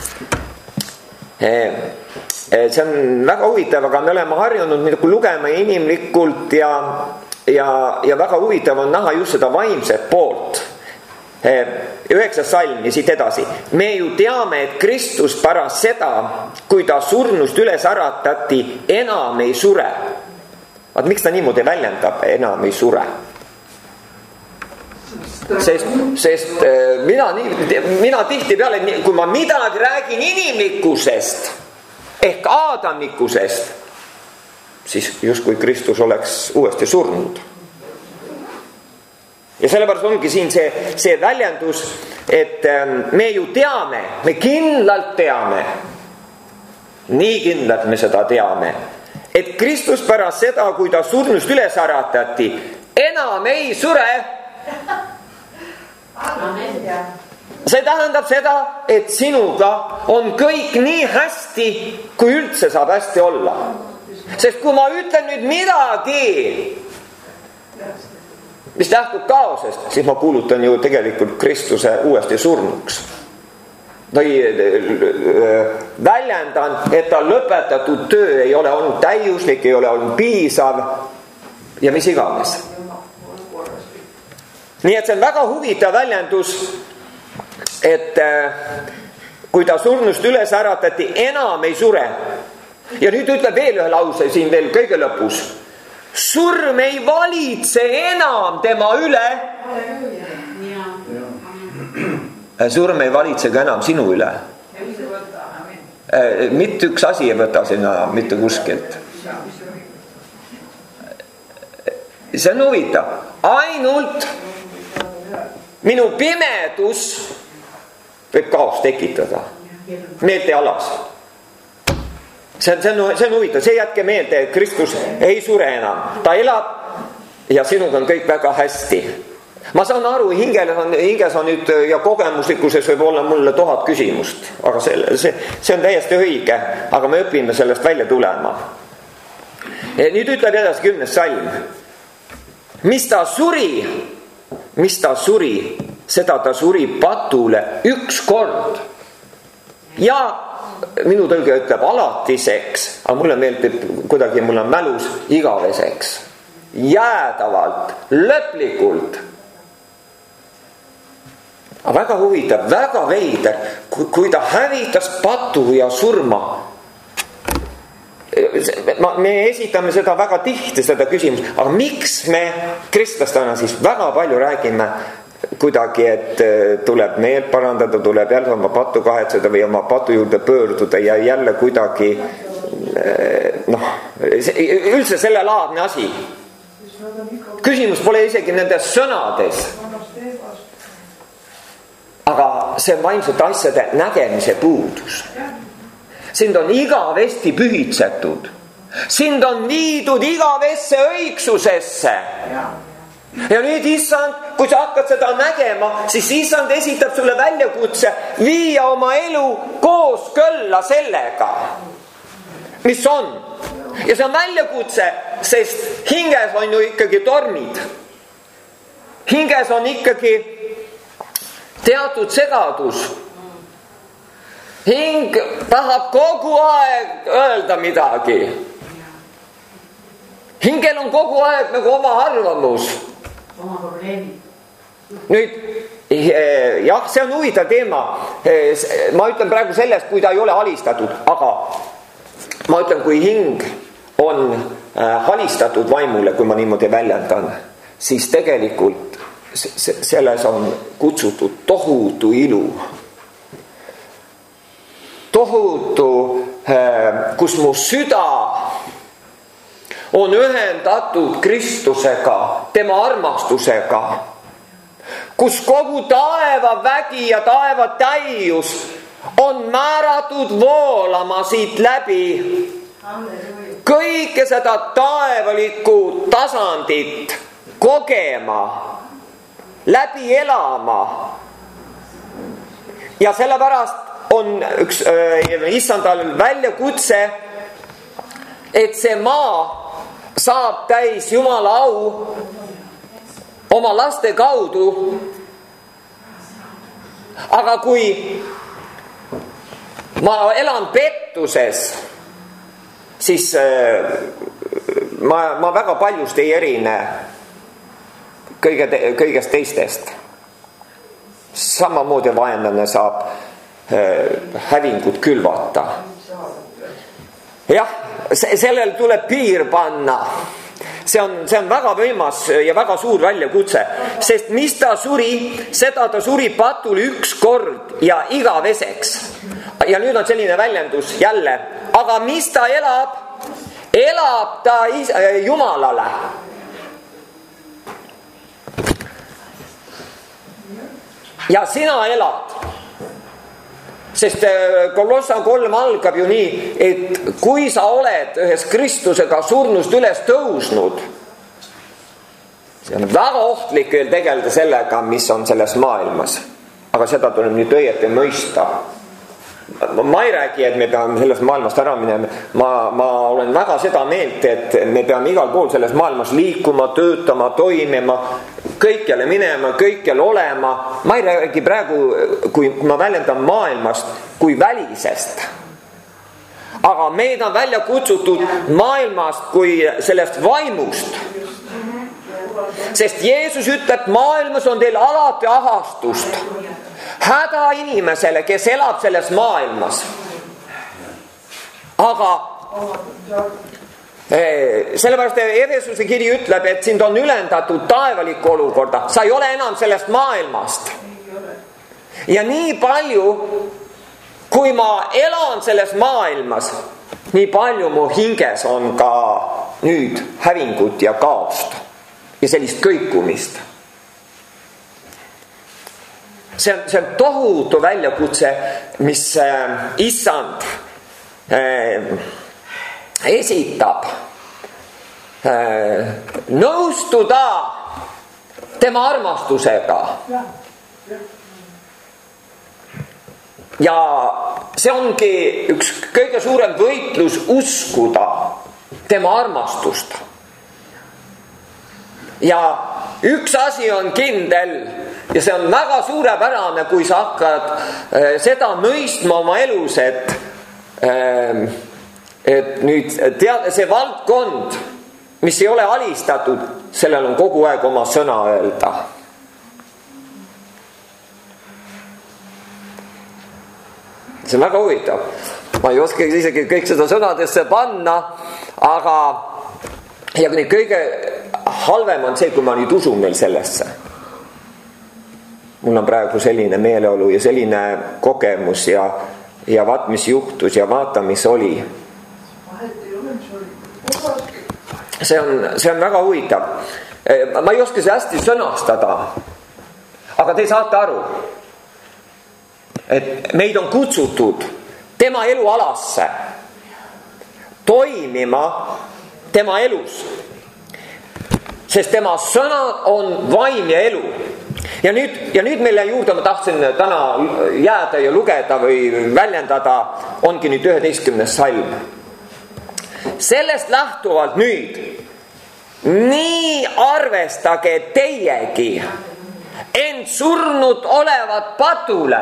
See on väga huvitav, aga me oleme harjunud lugema inimlikult ja väga huvitav on näha just seda vaimset poolt. 9. salm ja siit edasi. Me ju teame, et Kristus pärast seda, kui ta surnust üles äratati, enam ei sure. Vaat miks ta niimoodi väljendab, enam ei sure? Sest mina tihtipeale, kui ma midagi räägin inimlikkusest ehk aadamlikkusest, siis justkui Kristus oleks uuesti surnud. Ja sellepärast ongi siin see väljendus, et me ju teame, me kindlalt teame, nii kindlalt me seda teame, et Kristus pärast seda, kui ta surnust üles äratati, enam ei sure. See tähendab seda, et sinuga on kõik nii hästi, kui üldse saab hästi olla. Sest kui ma ütlen nüüd midagi, mis lähtub kaosest, siis ma kuulutan ju tegelikult Kristuse uuesti surnuks. Väljendan, et ta lõpetatud töö ei ole olnud täiuslik, ei ole olnud piisav ja mis iganes. Nii et see on väga huvitav väljendus, et kui ta surnust üles äratati, enam ei sure. Ja nüüd ütleb veel ühe lause siin veel kõige lõpus. Surm ei valitse enam tema üle. Surm ei valitse ka enam sinu üle. Mitte üks asi ei võta sinna mitte kuskilt. See on huvitav. Ainult minu pimedus võib kaos tekitada. Meeltealas. See on huvitav, see jätke meelde, et Kristus ei sure enam. Ta elab ja sinuga on kõik väga hästi. Ma saan aru, hinges on nüüd ja kogemuslikkuses võib olla mulle 1000 küsimust, aga see on täiesti õige, aga me õpime sellest välja tulema. Nüüd ütleb edasi 10. salm. Mis ta suri, seda ta suri patule üks kord. Ja minu tõlge ütleb alatiseks, aga mulle meeldib kuidagi, mul on mälus igaveseks, jäädavalt, lõplikult. Aga väga huvitav, väga veider, kui ta hävitas patu ja surma. Me esitame seda väga tihti, seda küsimust, aga miks me kristlastena siis väga palju räägime kuidagi, et tuleb meelt parandada, tuleb jälle oma patu kahetseda või oma patu juurde pöörduda ja jälle kuidagi üldse selle laadne asi. Küsimus pole isegi nendes sõnades, aga see on vaimsete asjade nägemise puudus. Sind on igavesti pühitsetud, sind on viidud igavesse õigsusesse. Ja nüüd issand, kui sa hakkad seda nägema, siis issand esitab sulle väljakutse viia oma elu kooskõlla sellega, mis on. Ja see on väljakutse, sest hinges on ju ikkagi tormid. Hinges on ikkagi teatud segadus. Hing tahab kogu aeg öelda midagi. Hingel on kogu aeg nagu oma arvamus. Oma probleemid. Nüüd, jah, see on huvitav teema. Ma ütlen praegu sellest, kui ta ei ole alistatud, aga ma ütlen, kui hing on alistatud vaimule, kui ma niimoodi väljendan, siis tegelikult selles on kutsutud tohutu ilu. Tohutu, kus mu süda on ühendatud Kristusega, tema armastusega, kus kogu taeva vägi ja taeva täius on määratud voolama siit läbi. Kõike seda taevalikku tasandit kogema, läbi elama. Ja sellepärast on üks issandal väljakutse, et see maa saab täis Jumala au oma laste kaudu. Aga kui ma elan pettuses, siis ma väga paljust ei erine kõigest teistest. Samamoodi vaenlane saab hävingut külvata. Jah, sellel tuleb piir panna. see on väga võimas ja väga suur väljakutse, sest mis ta suri, seda ta suri patul üks kord ja igaveseks. Ja nüüd on selline väljendus jälle, aga mis ta elab? Elab ta Jumalale. Ja sina elad. Sest Kolossan 3 algab ju nii, et kui sa oled ühes Kristusega surnust üles tõusnud, see on väga ohtlik veel tegeleda sellega, mis on selles maailmas. Aga seda tuleb nüüd õieti mõista. Ma ei räägi, et me peame sellest maailmast ära minema. Ma olen väga seda meelt, et me peame igal pool selles maailmas liikuma, töötama, toimima, kõikjale minema, kõikjal olema. Ma ei räägi praegu, kui ma väljendan maailmast, kui välisest. Aga meid on välja kutsutud maailmast kui sellest vaimust. Sest Jeesus ütleb, maailmas on teil alati ahastust. Häda inimesele, kes elab selles maailmas. Aga sellepärast Efesuse kiri ütleb, et sind on ülendatud taevalikku olukorda. Sa ei ole enam sellest maailmast. Ja nii palju, kui ma elan selles maailmas, nii palju mu hinges on ka nüüd hävingut ja kaost ja sellist kõikumist. See on tohutu väljakutse, mis issand esitab. Nõustuda tema armastusega. Ja see ongi üks kõige suurem võitlus uskuda tema armastust. Ja üks asi on kindel, ja see on väga suurepärane, kui sa hakkad seda mõistma oma elus, et nüüd see valdkond, mis ei ole alistatud, sellel on kogu aeg oma sõna öelda. See on väga huvitav. Ma ei oska isegi kõik seda sõnadesse panna, aga ja kõige halvem on see, kui ma nüüd usun veel sellesse. Mul on praegu selline meeleolu ja selline kogemus ja vaat, mis juhtus ja vaata, mis oli. See on väga huvitav. Ma ei oska see hästi sõnastada, aga te saate aru, et meid on kutsutud tema elualasse toimima tema elus, sest tema sõna on vaim ja elu. Ja nüüd meile juurde ma tahtsin täna jääda ja lugeda või väljendada, ongi nüüd 11. salm. Sellest lähtuvalt nüüd, nii arvestage teiegi end surnud olevat patule.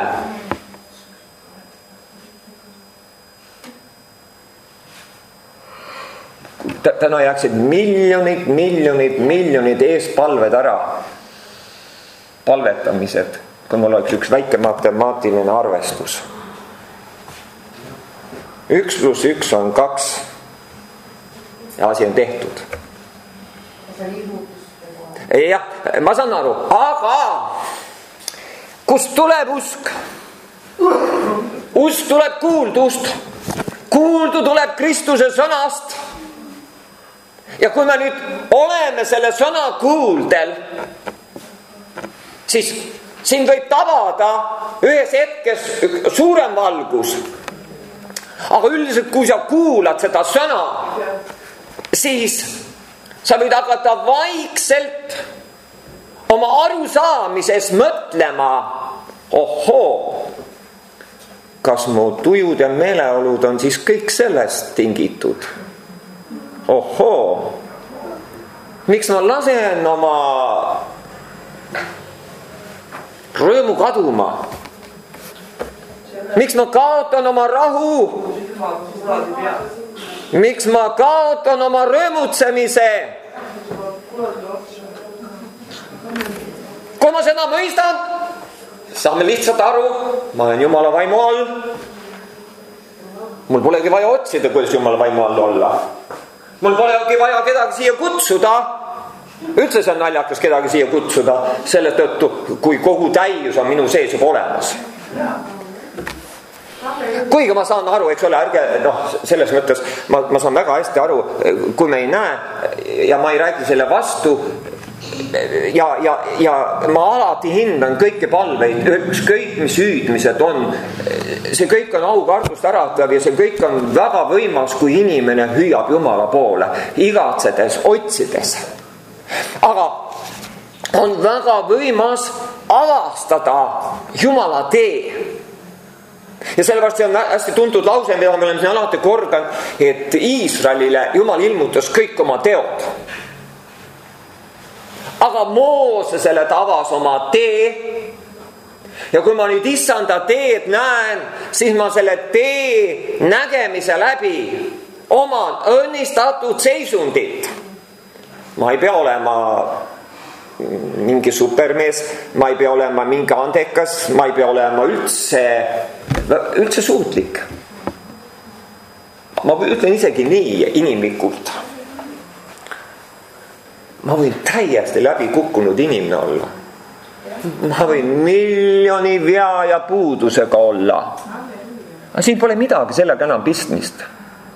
Täna jääksid miljonid eespalved ära. Palvetamised, kui mul oleks üks väike matemaatiline arvestus. 1 + 1 on 2 ja asi on tehtud. Jah, ma saan aru, aga kust tuleb usk? Usk tuleb kuuldust. Kuuldu tuleb Kristuse sõnast. Ja kui me nüüd oleme selle sõna kuuldel, siis sind võib tabada ühes hetkes suurem valgus. Aga üldiselt, kui sa kuulad seda sõna, siis sa võid hakata vaikselt oma arusaamises mõtlema, ohoo, kas mu tujud ja meeleolud on siis kõik sellest tingitud? Ohoo, miks ma lasen oma rõõmu kaduma? Miks ma kaotan oma rahu? Miks ma kaotan oma rõõmutsemise? Kui ma seda mõistan, saame lihtsalt aru, ma olen Jumala vaimu all. Mul polegi vaja otsida, kuidas Jumala vaimu all olla. mul polegi vaja kedagi siia kutsuda. Üldse see on naljakas kedagi siia kutsuda, selle tõttu, kui kogu täius on minu sees juba olemas. Kuigi ma saan aru, eks ole, selles mõttes ma saan väga hästi aru, kui me ei näe ja ma ei räägi selle vastu ja ma alati hindan kõiki palveid, ükskõik mis hüüdmised on, see kõik on aukardust äratav ja see kõik on väga võimas, kui inimene hüüab Jumala poole, igatsedes, otsides. Aga on väga võimas avastada Jumala tee. Ja sellepärast see on hästi tuntud lause, mida me oleme siin alati kordanud, et Iisraelile Jumal ilmutas kõik oma teod. Aga Moosesele ta avas oma tee. Ja kui ma nüüd issanda teed näen, siis ma selle tee nägemise läbi oman õnnistatud seisundit. Ma ei pea olema mingi supermees, ma ei pea olema mingi andekas, ma ei pea olema üldse suutlik. Ma ütlen isegi nii inimlikult. Ma võin täiesti läbi kukkunud inimene olla. Ma võin miljoni vea ja puudusega olla. Aga siin pole midagi sellega enam pistmist.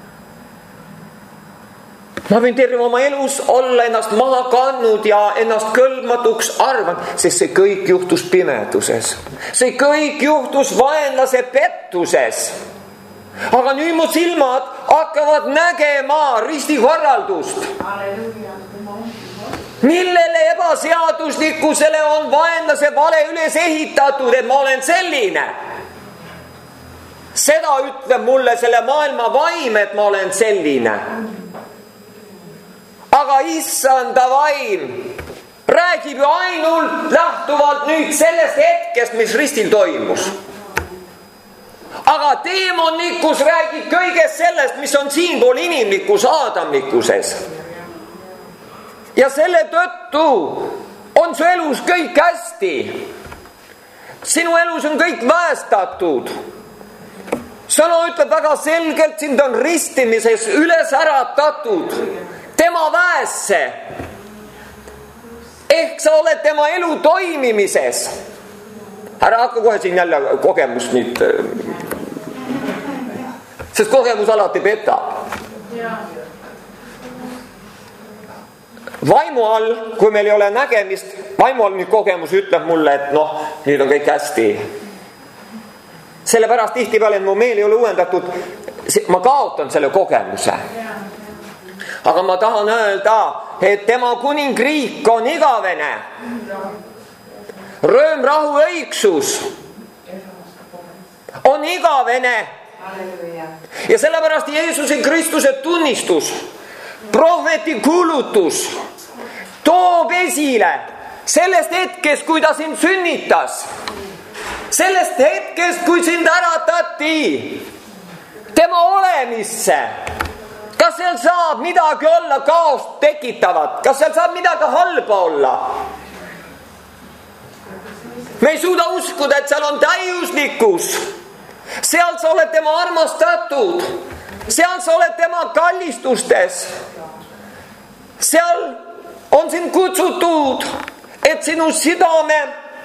Ma võin terve oma elus olla ennast maha kandnud ja ennast kõlbmatuks arvan, sest see kõik juhtus pimeduses. See kõik juhtus vaenlase pettuses. Aga nüüd mu silmad hakkavad nägema ristikorraldust. Millele ebaseaduslikkusele on vaenlase vale üles ehitatud, et ma olen selline. Seda ütleb mulle selle maailma vaim, et ma olen selline. Aga issanda vaim räägib ju ainult lähtuvalt nüüd sellest hetkest, mis ristil toimus. Aga teemonlikkus räägib kõigest sellest, mis on siinpool inimlikus aadamlikkuses. Ja selle tõttu on su elus kõik hästi. Sinu elus on kõik väestatud. Sõna ütleb väga selgelt, sind on ristimises üles äratatud tema väesse. Ehk sa oled tema elu toimimises. Ära hakka kohe siin jälle kogemust nüüd, sest kogemus alati petab. Vaimu all, kui meil ei ole nägemist, vaimu all nüüd kogemus ütleb mulle, et nüüd on kõik hästi. Sellepärast tihtipeale, et mu meel ei ole uuendatud, ma kaotan selle kogemuse. Aga ma tahan öelda, et tema kuningriik on igavene. Rõõm, rahu, õigsus on igavene. Ja sellepärast Jeesuse Kristuse tunnistus, prohveti kuulutus toob esile sellest hetkest, kui ta sind sünnitas, sellest hetkest, kui sind äratati tema olemisse. Kas seal saab midagi olla kaost tekitavat? Kas seal saab midagi halba olla? Me ei suuda uskuda, et seal on täiuslikkus. Seal sa oled tema armastatud. Seal sa oled tema kallistustes. Seal on sind kutsutud, et sinu südame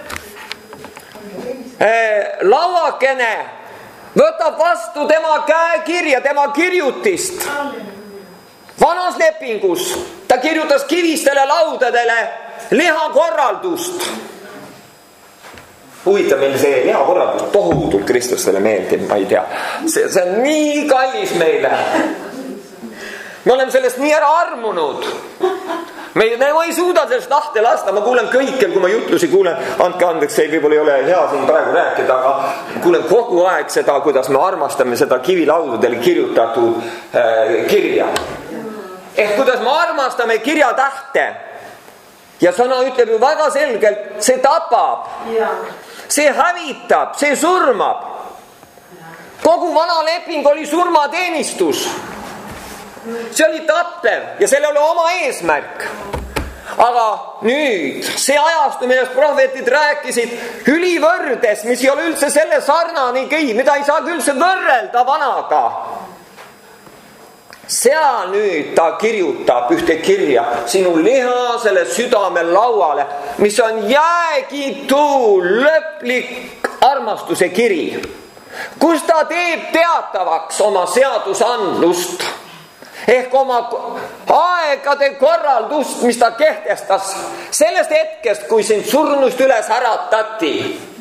lauakene võtab vastu tema käekirja, tema kirjutist. Vanas lepingus ta kirjutas kivistele laudadele lihakorraldust. Huvitav, meil see lihakorraldus tohutult kristlastele meeldib, ma ei tea. See on nii kallis meile. Me oleme sellest nii ära armunud. Me ei suuda sellest lahti lasta, ma kuulen kõikel, kui ma jutlusi kuulen, andke andeks, see võib-olla ei ole hea siin praegu rääkida, aga kuulen kogu aeg seda, kuidas me armastame seda kivilaudadele kirjutatud kirja. Ehk kuidas me armastame kirjatähte. Ja sõna ütleb ju väga selgelt, see tapab, see hävitab, see surmab. Kogu vana leping oli surmateenistus. See oli tappev ja sellel oli oma eesmärk. Aga nüüd see ajastu, millest prohvetid rääkisid, ülivõrdes, mis ei ole üldse selle sarnanegi, mida ei saa üldse võrrelda vanaga, seal nüüd ta kirjutab ühte kirja sinu lihasele südame lauale, mis on jäägitu lõplik armastuse kiri, kus ta teeb teatavaks oma seadusandlust ehk oma aegade korraldust, mis ta kehtestas sellest hetkest, kui sind surnust üles äratati.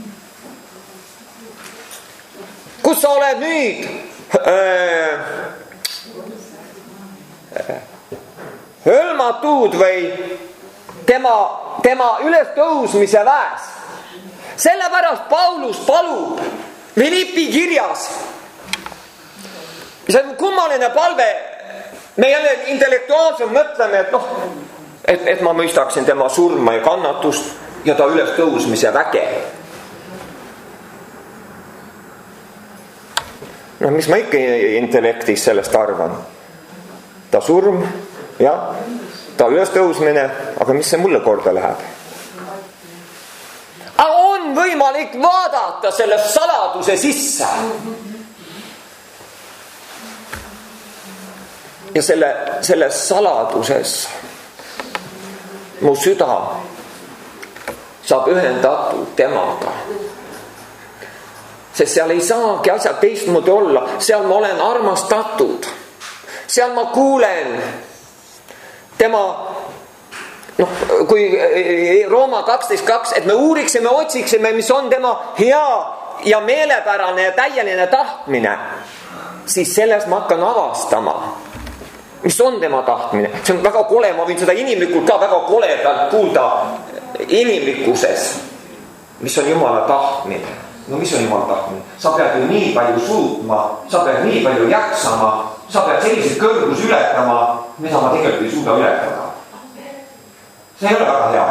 Kus sa oled nüüd hõlmatud või tema ülestõusmise väes. Sellepärast Paulus palub Philippi kirjas. See on kummaline palve. Me jälle intellektuaalselt mõtleme, et ma mõistaksin tema surma ja kannatust ja ta ülestõusmise väge. Mis ma ikka intellektis sellest arvan? Ta surm, jah, ta ülestõusmine, aga mis see mulle korda läheb? Aga on võimalik vaadata selle saladuse sisse. Ja selles saladuses mu süda saab ühendatud temaga. Sest seal ei saagi asjad teistmoodi olla. Seal ma olen armastatud. Seal ma kuulen tema, kui Rooma 12.2, et me uuriksime, otsiksime, mis on tema hea ja meelepärane ja täieline tahtmine, siis selles ma hakkan avastama, mis on tema tahtmine. See on väga kole, ma võin seda inimlikult ka väga koledalt kuulda inimlikkuses, mis on Jumala tahtmine. Mis on Jumala tahtmine? Sa pead ju nii palju suutma, sa pead nii palju jaksama, sa pead selliseid kõrgus ületama, mida ma tegelikult ei suuda ületada. See ei ole väga hea.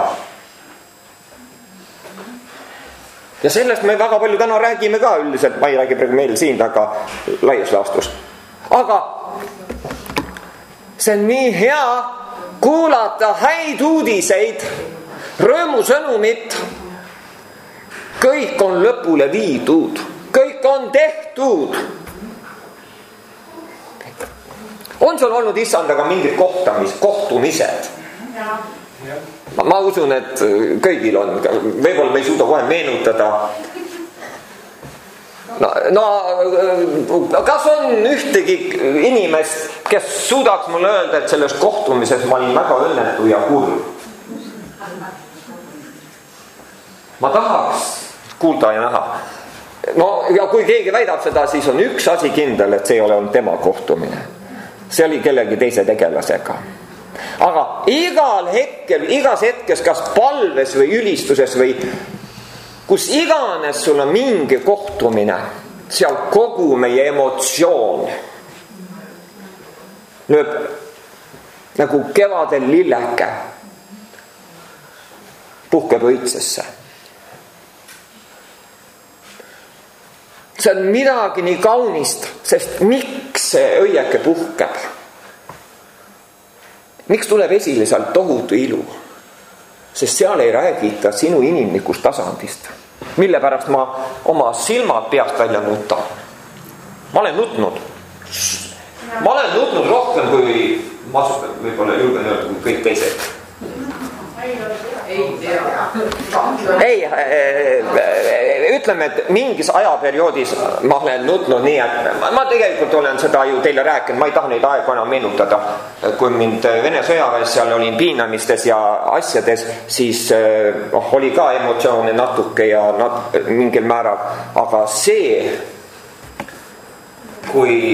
Ja sellest me väga palju täna räägime ka üldiselt, ma ei räägi praegu meil siin, aga laias laastus. Aga see on nii hea kuulata häid uudiseid, rõõmusõnumit. Kõik on lõpule viidud, kõik on tehtud. On sul olnud issandaga mingid kohtumised? Ma usun, et kõigil on. Võib-olla me ei suuda kohe meenutada. Kas on ühtegi inimest, kes suudaks mulle öelda, et selles kohtumises ma olin väga õnnetu ja kurb? Ma tahaks kuulda ja näha. Ja kui keegi väidab seda, siis on üks asi kindel, et see ei ole olnud tema kohtumine. See oli kellegi teise tegelasega. Aga igal hetkel, igas hetkes, kas palves või ülistuses või kus iganes sul on mingi kohtumine, seal kogu meie emotsioon lööb nagu kevadel lilleke, puhkeb õitsesse. See on midagi nii kaunist, sest miks see õieke puhkeb? Miks tuleb esile seal tohutu ilu? Sest seal ei räägita sinu inimlikust tasandist, mille pärast ma oma silmad peast välja nutan. Ma olen nutnud. Ma olen nutnud rohkem kui ma võib-olla julgen öelda kui kõik teised. Ei, ütleme, et mingis ajaperioodis ma olen nutnud nii, et ma tegelikult olen seda ju teile rääkinud, ma ei taha neid aegu enam meenutada. Kui mind Vene sõjaväes seal olin piinamistes ja asjades, siis oli ka emotsioone natuke ja mingil määral. Aga see, kui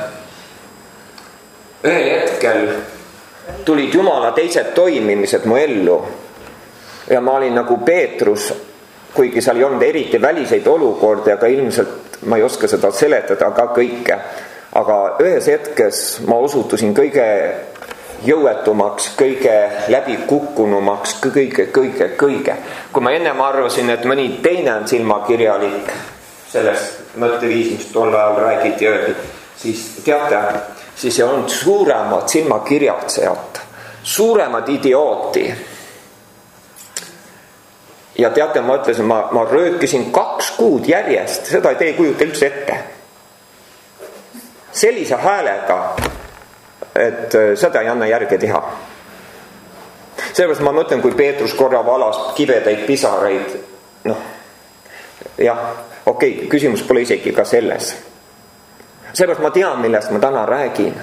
ühel hetkel tulid Jumala teised toimimised mu ellu, ja ma olin nagu Peetrus, kuigi seal ei olnud eriti väliseid olukordi, aga ilmselt ma ei oska seda seletada ka kõike. Aga ühes hetkes ma osutusin kõige jõuetumaks, kõige läbikukkunumaks, kõige. Kui ma ennem arvasin, et mõni teine on silmakirjalik sellest mõtteviisist tol ajal räägiti ja öeldi, siis teate, siis ei olnud suuremad silmakirjatsejad, suuremad idiooti. Ja teate, ma ütlesin, ma röökisin 2 kuud järjest, seda ei kujuta üldse ette. Sellise häälega et seda ei anna järge teha. Sellepärast ma mõtlen, kui Peetrus korra valas kibedaid pisaraid, jah, okei, küsimus pole isegi ka selles. Sellepärast ma tean, millest ma täna räägin.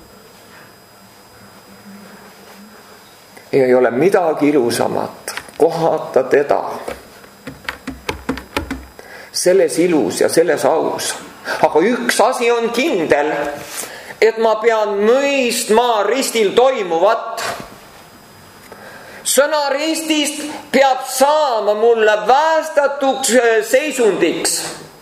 Ei ole midagi ilusamat kohata teda selles ilus ja selles aus. Aga üks asi on kindel, et ma pean mõistma ristil toimuvat. Sõna ristist peab saama mulle päästatuks seisundiks,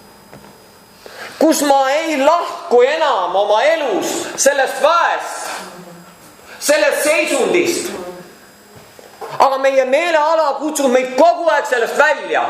kus ma ei lahku enam oma elus sellest väest, sellest seisundist. Aga meie meeleala kutsub meid kogu aeg sellest välja.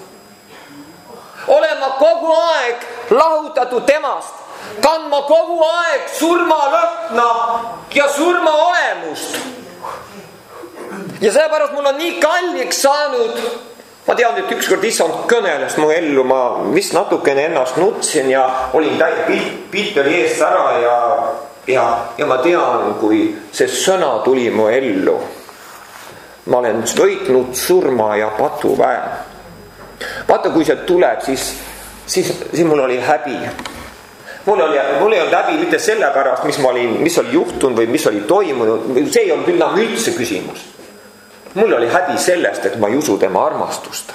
Olema kogu aeg lahutatud temast, kandma kogu aeg surmalõhna ja surma olemust. Ja sellepärast mul on nii kalliks saanud, ma tean, et ükskord issand kõneles mu ellu, ma vist natukene ennast nutsin ja olin pilt oli eest ära ja ma tean, kui see sõna tuli mu ellu. Ma olen võitnud surma ja patuväe. Vaata, kui see tuleb, siis mul oli häbi. Mul ei olnud häbi mitte selle pärast, mis oli juhtunud või mis oli toimunud. See ei olnud enam üldse küsimus. Mul oli häbi sellest, et ma ei usu tema armastust.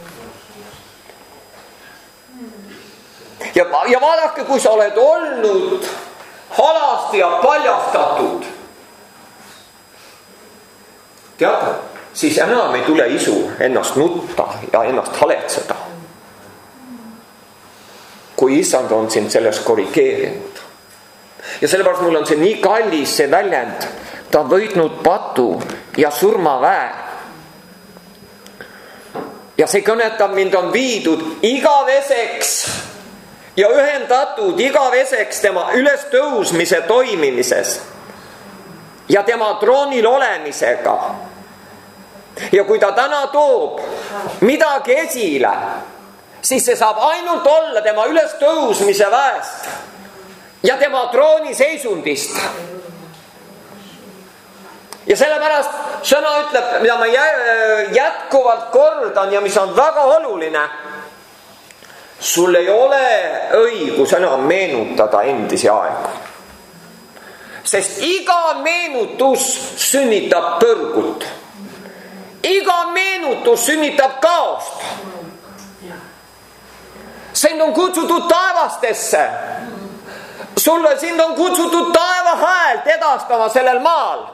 Ja vaadake, kui sa oled olnud halasti ja paljastatud, tead, siis enam ei tule isu ennast nutta ja ennast haletseda. Kui issand on sind selles korrigeerinud. Ja sellepärast mul on see nii kallis see väljend, ta on võitnud patu ja surmaväe. Ja see kõnetab mind on viidud igaveseks ja ühendatud igaveseks tema ülestõusmise toimimises ja tema troonil olemisega. Ja kui ta täna toob midagi esile, siis see saab ainult olla tema ülestõusmise väest ja tema trooni seisundist. Ja sellepärast sõna ütleb, mida ma jätkuvalt kordan ja mis on väga oluline, sul ei ole õigus enam meenutada endisi aegu. Sest iga meenutus sünnitab põrgut. Iga meenutus sünnitab kaost. Sind on kutsutud taevastesse. Sind on kutsutud taeva häält edastama sellel maal.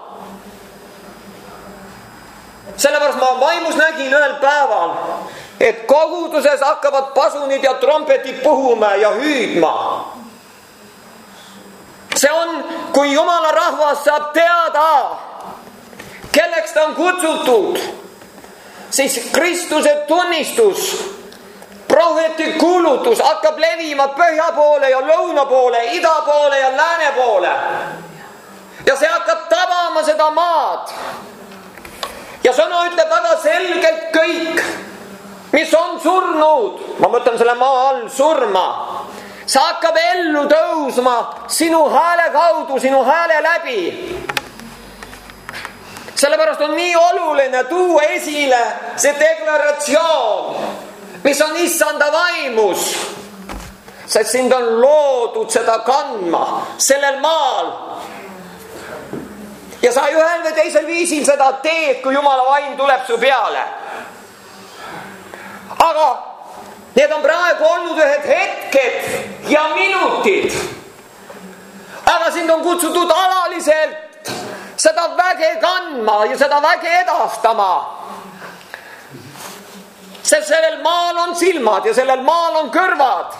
Sellepärast ma vaimus nägin ühel päeval, et koguduses hakkavad pasunid ja trompetid puhuma ja hüüdma. See on, kui Jumala rahvas saab teada, kelleks ta on kutsutud, siis Kristuse tunnistus, prohveti kuulutus hakkab levima põhja poole ja lõuna poole, ida poole ja lääne poole. Ja see hakkab tabama seda maad. Ja sõna ütleb väga selgelt kõik, mis on surnud, ma mõtlen selle maa all surma, see hakkab ellu tõusma sinu hääle kaudu, sinu hääle läbi. Sellepärast on nii oluline tuua esile see deklaratsioon, mis on issanda vaimus, sest sind on loodud seda kandma sellel maal. Ja sa ühel või teisel viisil seda teed, kui Jumala vaim tuleb su peale. Aga need on praegu olnud ühed hetked ja minutid. Aga sind on kutsutud alaliselt seda väge kandma ja seda väge edastama. Sest sellel maal on silmad ja sellel maal on kõrvad.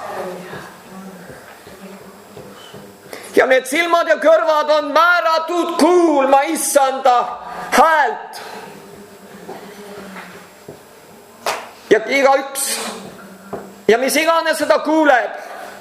Ja need silmad ja kõrvad on määratud kuulma issanda häält. Ja igaüks, ja mis iganes seda kuuleb,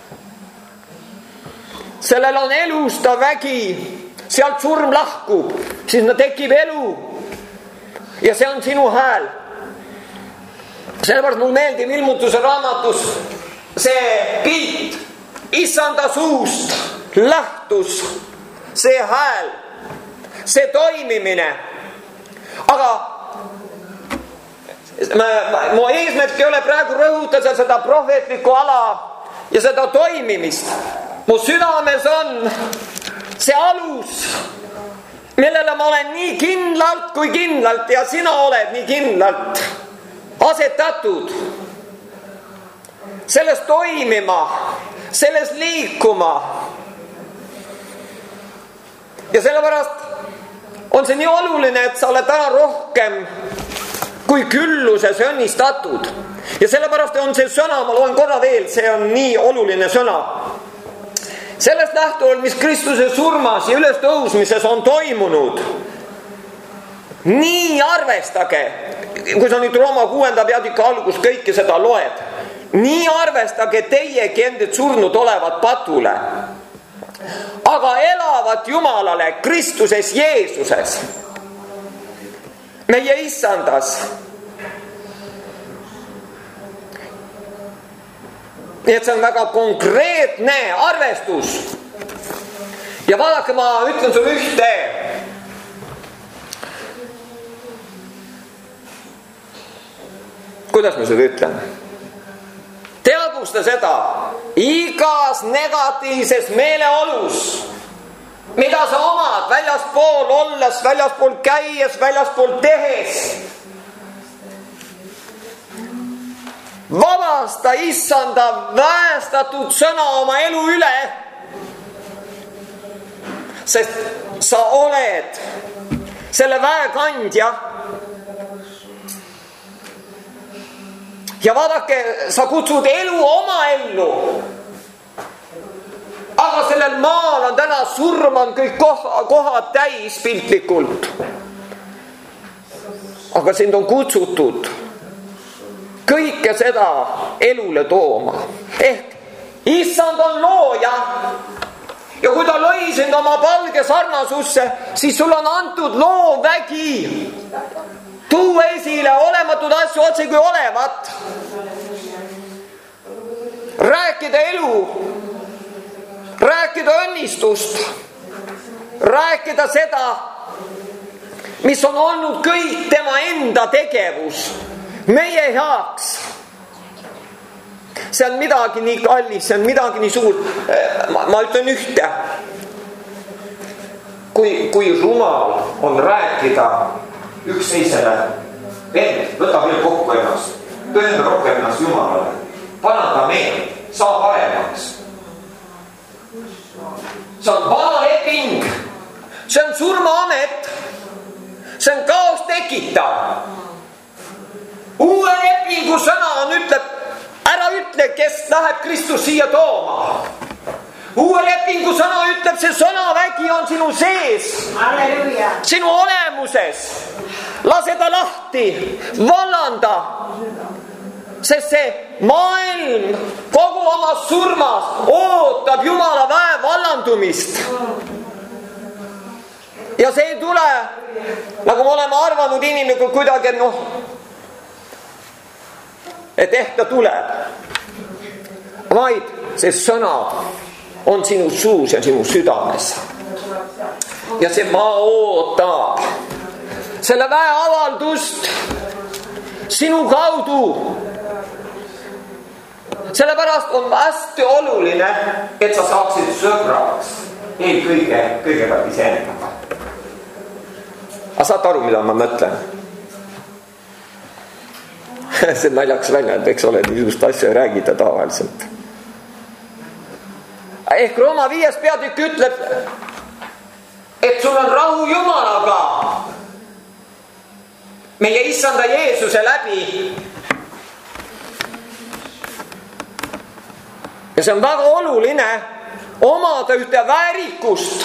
sellel on elusta vägi, sealt surm lahkub, siis tekib elu. Ja see on sinu hääl. Sellepärast mul meeldib ilmutuse raamatus see pilt issanda suust lähtus see hääl, see toimimine. Aga mu eesmärk ei ole praegu rõhutada seda prohvetlikku ala ja seda toimimist. Mu südames on see alus, millele ma olen nii kindlalt kui kindlalt ja sina oled nii kindlalt asetatud. Selles toimima, selles liikuma. Ja sellepärast on see nii oluline, et sa oled täna rohkem kui külluses õnnistatud. Ja sellepärast on see sõna, ma loen korra veel, see on nii oluline sõna. Sellest lähtuvalt, mis Kristuse surmas ja ülestõusmises on toimunud, nii arvestage, kui sa nüüd Rooma 6. peatüki algus kõike seda loed, nii arvestage teiegi endid surnud olevat patule, aga elavat Jumalale Kristuses Jeesuses, meie issandas. Nii et see on väga konkreetne arvestus. Ja vaadake, ma ütlen sulle ühte. Kuidas ma seda ütlen? Teadvusta seda, igas negatiivses meeleolus, mida sa omad väljaspool olles, väljaspool käies, väljaspool tehes, vabasta issanda väestatud sõna oma elu üle, sest sa oled selle väekandja. Ja vaadake, sa kutsud elu oma ellu, aga sellel maal on täna surman kõik kohad täis piltlikult. Aga sind on kutsutud kõike seda elule tooma. Ehk issand on looja ja kui ta lõi sind oma palge sarnasusse, siis sul on antud loovvägi tuua esile olematud asju otse kui olevat. Rääkida elu, rääkida õnnistust, rääkida seda, mis on olnud kõik tema enda tegevus meie heaks. See on midagi nii kallis, see on midagi nii suur. Ma ütlen ühte. Kui rumal on rääkida üksteisele, võta veel kokku ennast, pühenda rohkem ennast Jumalale, paranda meil, saa paremaks. See on vana leping, see on surmaamet, see on kaos tekitav. Uue lepingu sõna on ütleb, ära ütle, kes läheb Kristus siia tooma. Uue lepingu sõna ütleb, see sõnavägi on sinu sees. Halleluja. Sinu olemuses. Lase ta lahti, vallanda. Sest see maailm kogu oma surmas ootab Jumala väe vallandumist. Ja see ei tule, nagu me oleme arvanud inimlikult kuidagi, et ehk ta tuleb. Vaid see sõna on sinu suus ja sinu südames. Ja see maa ootab selle väe avaldust sinu kaudu. Sellepärast on hästi oluline, et sa saaksid sõbraks kõigepealt iseendaga. Aga saad aru, mida ma mõtlen? See naljaks välja, et eks ole niisugust asja räägida tavaliselt. Ehk Rooma 5. peatükk ütleb, et sul on rahu Jumalaga meie issanda Jeesuse läbi. Ja see on väga oluline omada ühte väärikust,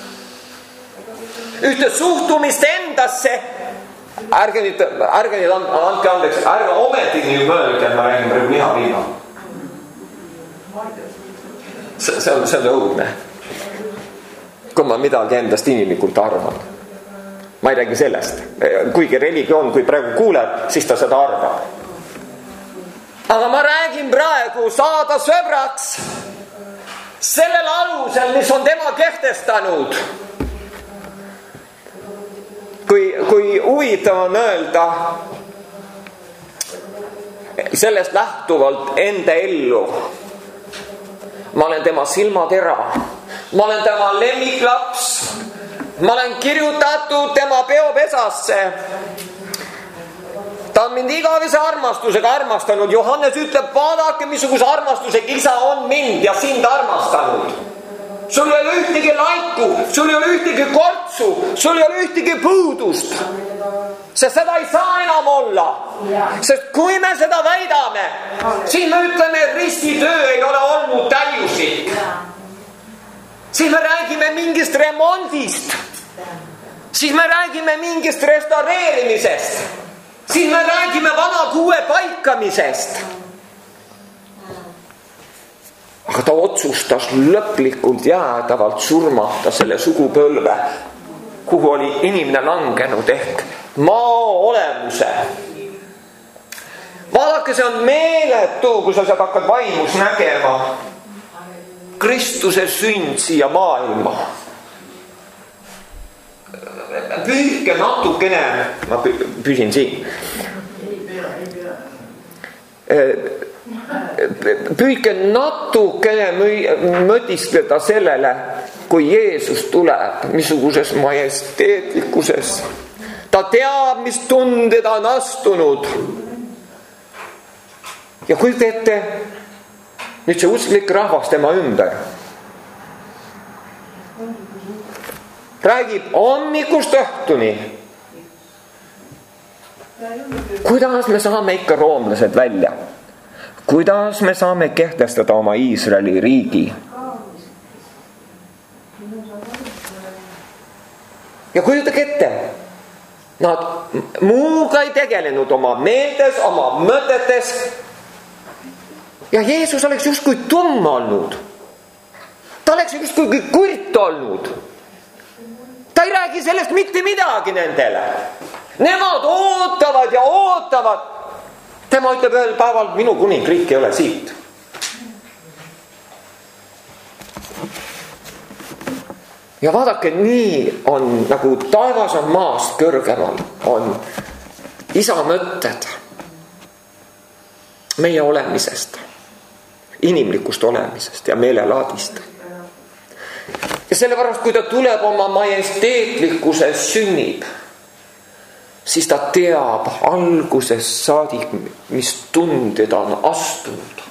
ühte suhtumist endasse. Ärge nüüd andke andeks, ärge ometigi nüüd mõelge, et ma räägin praegu lihaviina. See on õudne. Kui ma midagi endast inimlikult arvan. Ma ei räägi sellest. Kuigi religioon, kui praegu kuuleb, siis ta seda arvab. Aga ma räägin praegu saada sõbraks sellel alusel, mis on tema kehtestanud. Kui huvitav on öelda sellest lähtuvalt enda ellu. Ma olen tema silmatera. Ma olen tema lemmiklaps. Ma olen kirjutatud tema peopesasse. Ta on mind igavese armastusega armastanud. Johannes ütleb, vaadake, missuguse armastusega isa on mind ja sind armastanud. Sul ei ole ühtegi laiku, sul ei ole ühtegi kortsu, sul ei ole ühtegi puudust. Sest seda ei saa enam olla. Sest kui me seda väidame, siis me ütleme, et ristitöö ei ole olnud täiuslik. Siis me räägime mingist remondist. Siis me räägime mingist restaureerimisest. Siis me räägime vana kuue paikamisest. Aga ta otsustas lõplikult jäädavalt surmata selle sugupõlve, kuhu oli inimene langenud ehk maa olemuse. Vaadake, see on meeletu, kui sa sealt hakkad vaimus nägema. Kristuse sünd siia maailma. Püüdke natukene, ma püsin siin. Püüdke natukene mõtiskleda sellele, kui Jeesus tuleb, missuguses majesteetlikuses. Ta teab, mis tunde ta on astunud. Ja kui teete nüüd see usklik rahvas tema ümber räägib hommikust õhtuni. Kuidas me saame ikka roomlased välja? Kuidas me saame kehtestada oma Iisraeli riigi? Ja kujutage ette, nad muuga ei tegelenud oma meeltes, oma mõtetes. Ja Jeesus oleks justkui tumm olnud. Ta oleks justkui kurt olnud. Ta ei räägi sellest mitte midagi nendele. Nemad ootavad ja ootavad. Tema ütleb ühel päeval, minu kuningriik ei ole siit. Ja vaadake, nii on nagu taevas on maast kõrgemal, on isa mõtted meie olemisest, inimlikust olemisest ja meelelaadist. Ja sellepärast, kui ta tuleb oma majesteetlikkuse sünnib, siis ta teab algusest saadik, mis tunde ta on astunud.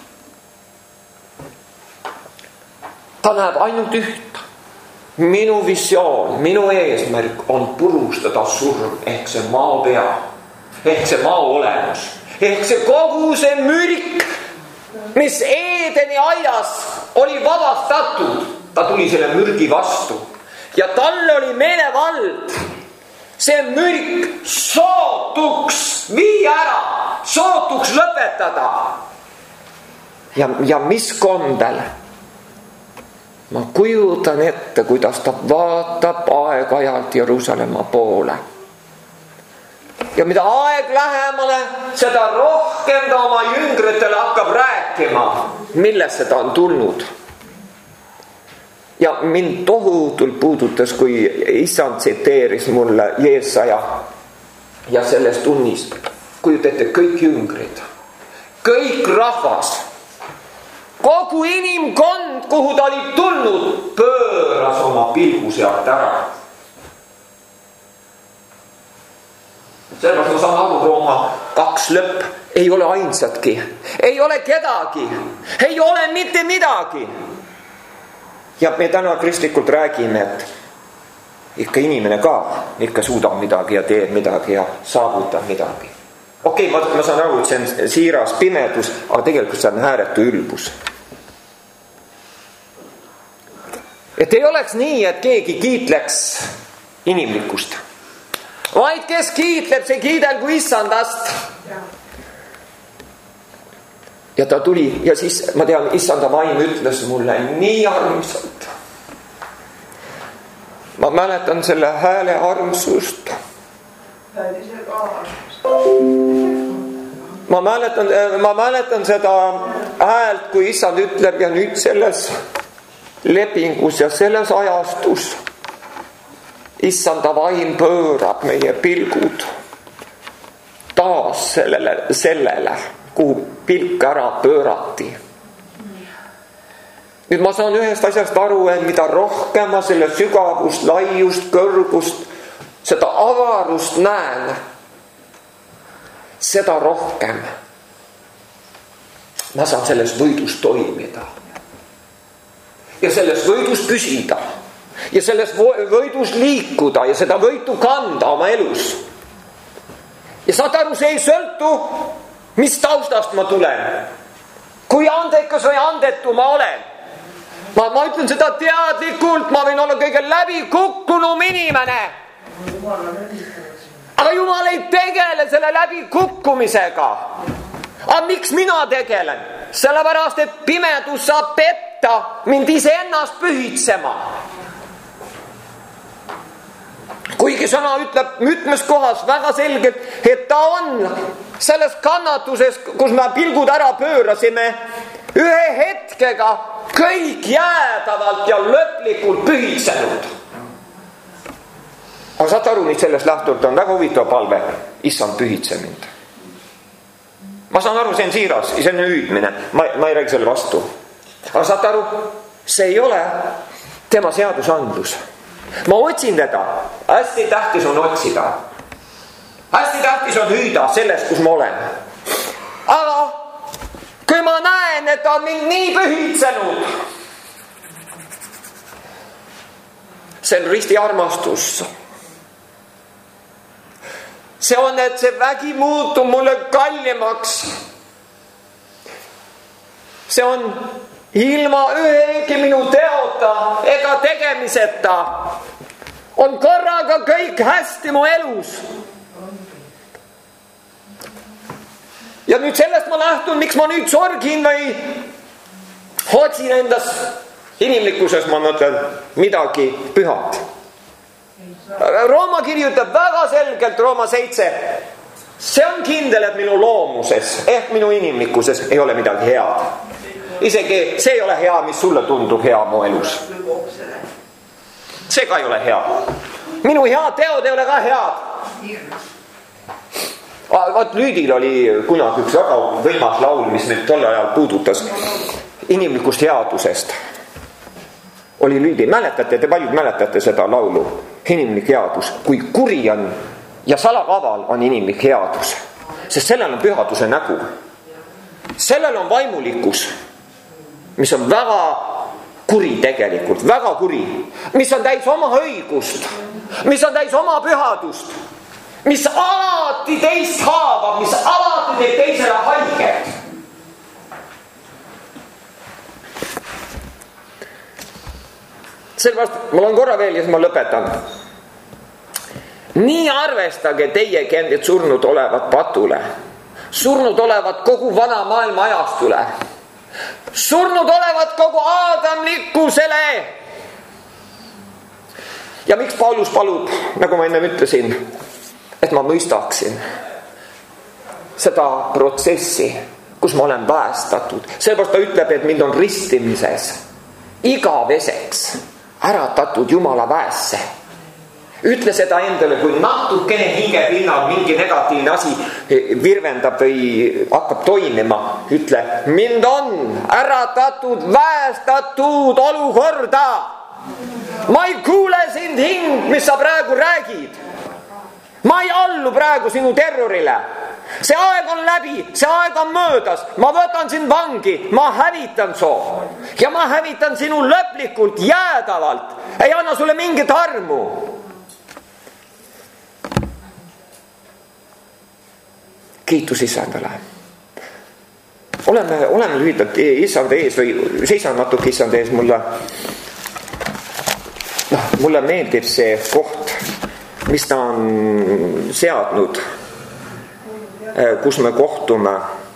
Ta näeb ainult üht. Minu visioon, minu eesmärk on purustada surm ehk see maa pea, ehk see maa olemus, ehk see kogu see mürik, mis Eedeni aias oli vabastatud. Ta tuli selle mürgi vastu ja tal oli meelevald see mürik sootuks viia ära, sootuks lõpetada. Ja mis kombel? Ma kujutan ette, kuidas ta vaatab aeg-ajalt Jeruusalemma poole. Ja mida aeg lähemale, seda rohkem ta oma jüngritele hakkab rääkima, millesse ta on tulnud. Ja mind tohutult puudutas, kui issand tsiteeris mulle Jeesaja ja selles tunnis. Kujutate, kõik jüngrid, kõik rahvas, kogu inimkond, kuhu ta oli tulnud, pööras oma pilgu sealt ära. Sellepärast ma saan aru, Rooma 2 lõpp ei ole ainsatki, ei ole kedagi, ei ole mitte midagi. Ja me täna kristlikult räägime, et ikka inimene ka ikka suudab midagi ja teeb midagi ja saavutab midagi. Okei, ma saan aru, et see on siiras pimedus, aga tegelikult see on hääletu ülbus. Et ei oleks nii, et keegi kiitleks inimlikkust. Vaid kes kiitleb, see kiidelgu issandast. Ja ta tuli ja siis ma tean, issanda vaim ütles mulle nii armsalt. Ma mäletan selle hääle armsust. Ma mäletan seda häält, kui issand ütleb ja nüüd selles lepingus ja selles ajastus issanda vaim pöörab meie pilgud taas sellele, kuhu pilk ära pöörati. Nüüd ma saan ühest asjast aru, et mida rohkem ma selle sügavust, laiust, kõrgust, seda avarust näen, seda rohkem ma saan selles võidus toimida. Ja selles võidus püsida. Ja selles võidus liikuda ja seda võitu kanda oma elus. Ja saad aru, see ei sõltu, mis taustast ma tulen. Kui andekas või andetu ma olen. Ma ütlen seda teadlikult, ma võin olla kõige läbikukkunum inimene. Aga Jumal ei tegele selle läbikukkumisega. Aga miks mina tegelen? Sellepärast, et pimedus saab petta mind iseennast pühitsema. Kuigi sõna ütleb mitmes kohas väga selgelt, et ta on selles kannatuses, kus me pilgud ära pöörasime, ühe hetkega kõik jäädavalt ja lõplikult pühitsenud. Aga saad aru, mis sellest lähtuvalt on väga huvitav palve, issand pühitse mind. Ma saan aru, see on siiras, see on hüüdmine, ma ei räägi selle vastu. Aga saad aru, see ei ole tema seadusandlus. Ma otsin teda, hästi tähtis on otsida. Hästi tähtis on hüüda sellest, kus ma olen. Aga kui ma näen, et ta on mind nii pühitsenud, see on risti armastus. See on, et see vägi muutub mulle kallimaks. See on ilma ühegi minu teota ega tegemiseta. On korraga kõik hästi mu elus. Ja nüüd sellest ma lähtun, miks ma nüüd sorgin või otsin endas inimlikkuses, ma mõtlen, midagi pühat. Rooma kirjutab väga selgelt, Rooma 7. See on kindel, et minu loomuses ehk minu inimlikkuses ei ole midagi head. Isegi see ei ole hea, mis sulle tundub hea mu elus. See ka ei ole hea. Minu head teod ei ole ka head. Vaat Lüüdil oli kunagi üks väga võimas laul, mis nüüd tolle ajal puudutas inimlikust headusest. Oli Lüüdi, mäletate, te paljud mäletate seda laulu, inimlik headus, kui kuri on ja salakaval on inimlik headus, sest sellel on pühaduse nägu. Sellel on vaimulikkus, mis on väga kuri tegelikult, väga kuri, mis on täis oma õigust, mis on täis oma pühadust, mis alati teist haabab, mis alati teeb teisele haiget. Sellepärast, ma olen korra veel ja siis ma lõpetan. Nii arvestage teiegi endid surnud olevat patule, surnud olevat kogu vana maailma ajastule, surnud olevat kogu aadamlikkusele. Ja miks Paulus palub, nagu ma enne ütlesin, et ma mõistaksin seda protsessi, kus ma olen päästatud. Sellepärast ta ütleb, et mind on ristimises igaveseks äratatud Jumala väesse. Ütle seda endale, kui natukene hingepinnal mingi negatiivne asi virvendab või hakkab toimima. Ütle, mind on äratatud, väestatud olukorda. Ma ei kuule sind hing, mis sa praegu räägid. Ma ei allu praegu sinu terrorile. See aeg on läbi, see aeg on möödas. Ma võtan sind vangi, ma hävitan su. Ja ma hävitan sinu lõplikult, jäädavalt. Ei anna sulle mingit armu. Kiitus issandale. Oleme lühidalt issanda ees või seisan natuke issanda ees. Mulle meeldib see koht, mis ta on seadnud, kus me kohtume.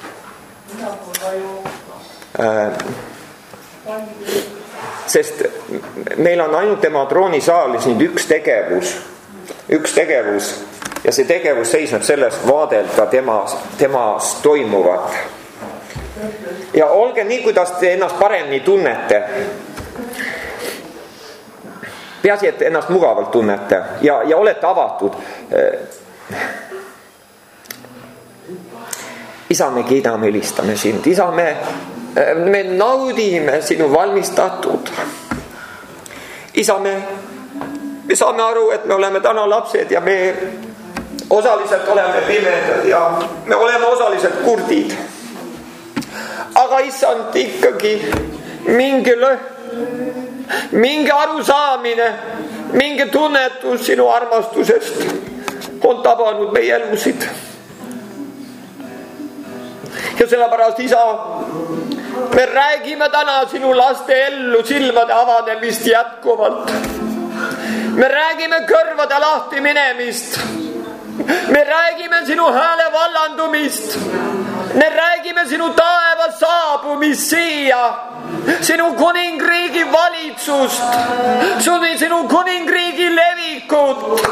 Sest meil on ainult tema troonisaalis nüüd üks tegevus ja see tegevus seisneb selles vaadelda temas toimuvat. Ja olge nii, kuidas te ennast paremini tunnete. peaasi, et ennast mugavalt tunnete ja olete avatud. Isa, me kiidame, ülistame sind. Isa, me naudime sinu valmistatud. Isa, me saame aru, et me oleme täna lapsed ja me osaliselt oleme pimedad ja me oleme osaliselt kurdid. Aga issand, ikkagi mingi mingi arusaamine, mingi tunnetus sinu armastusest on tabanud meie elusid. Ja sellepärast, isa, me räägime täna sinu laste ellu silmade avanemist jätkuvalt. Me räägime kõrvade lahti minemist. Me räägime sinu hääle vallandumist. Me räägime sinu taeva saabumist siia. Sinu kuningriigi valitsust. Sinu kuningriigi levikut.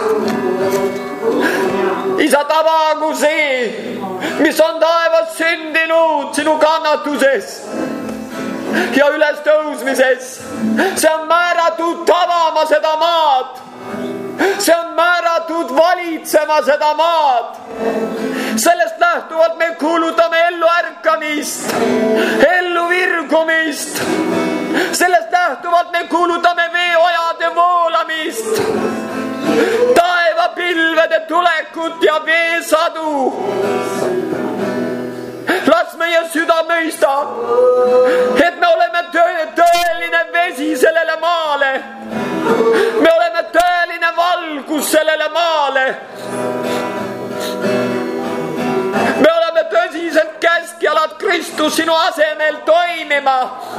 Isa, tabagu see, mis on taevas sündinud sinu kannatuses ja üles tõusmises. See on määratud tabama seda maad. See on määratud valitsema seda maad. Sellest lähtuvalt me kuulutame ellu ärkamist, ellu virgumist. Sellest lähtuvalt me kuulutame veeojade voolamist, taevapilvede tulekut ja veesadu. Las meie süda mõistab, et me oleme tõeline vesi sellele maale. Me oleme tõeline valgus sellele maale. Me oleme tõsiselt käskjalad Kristus sinu asemel toimima.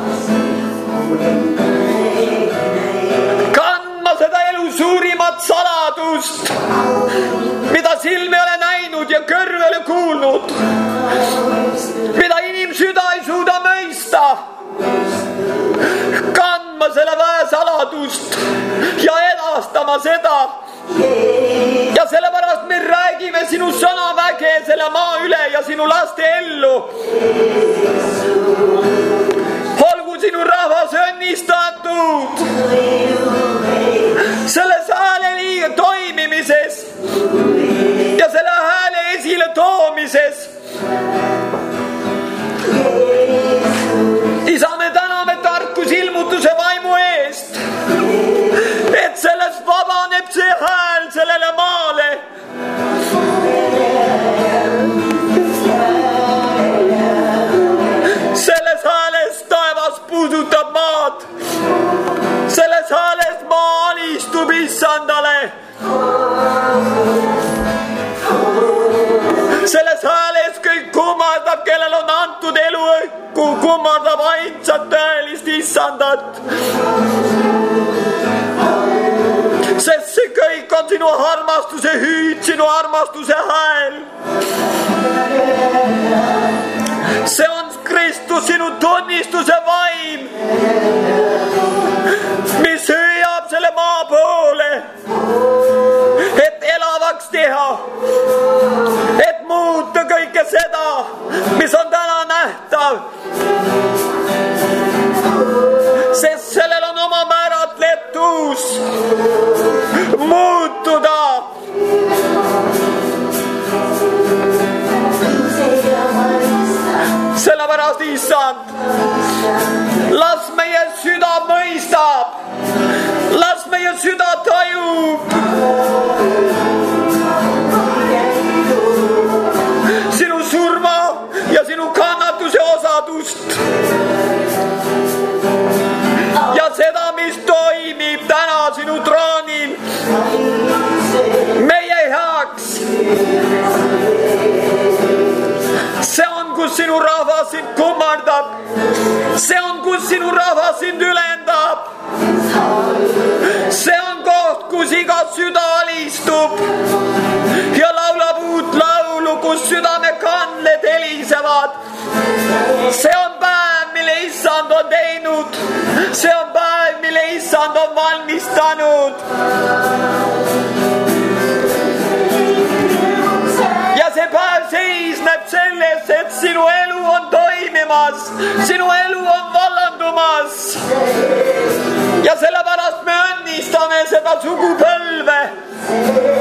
Kandma seda elu suurimat saladust, mida silm ei ole näinud ja kõrv ei ole kuulnud, mida inimsüda ei suuda mõista. Kandma selle väe saladust ja edastama seda. Ja sellepärast me räägime sinu sõnaväge selle maa üle ja sinu laste ellu. Olgu sinu rahvas õnnistatud selles hääle toimimises ja selle hääle esile toomises. Isa, me täname tarkusilmutuse vaimu eest, et sellest vabaneb see hääl sellele maale. Selles hääles taevas puudutab maad. Selles hääles maa alistub issandale. Selles hääles kõik kummardab, kellel on antud elu õhku, kummardab ainsat tõelist issandat. Sest see kõik on sinu armastuse hüüd, sinu armastuse hääl. See on Kristus, sinu tunnistuse vaim, mis hüüab selle maa poole, et elavaks teha, et muuta kõike seda, mis on täna nähtav. Sest sellel on oma määratletus muutuda. Sellepärast, issand, las meie süda mõistab, las meie süda tajub sinu surma ja sinu kannatuse osadust ja seda, mis toimib täna sinu troonil meie heaks. See on, kus sinu rahvas sind kummardab. See on, kus sinu rahvas sind ülendab. See on koht, kus iga süda alistub ja laulab uut laulu, kus südame kandled helisevad. See on päev, mille issand on teinud. See on päev, mille issand on valmistanud. Ja see päev seisneb selles, et sinu elu on toimimas, sinu elu on vallandumas. Ja sellepärast me õnnistame seda sugupõlve.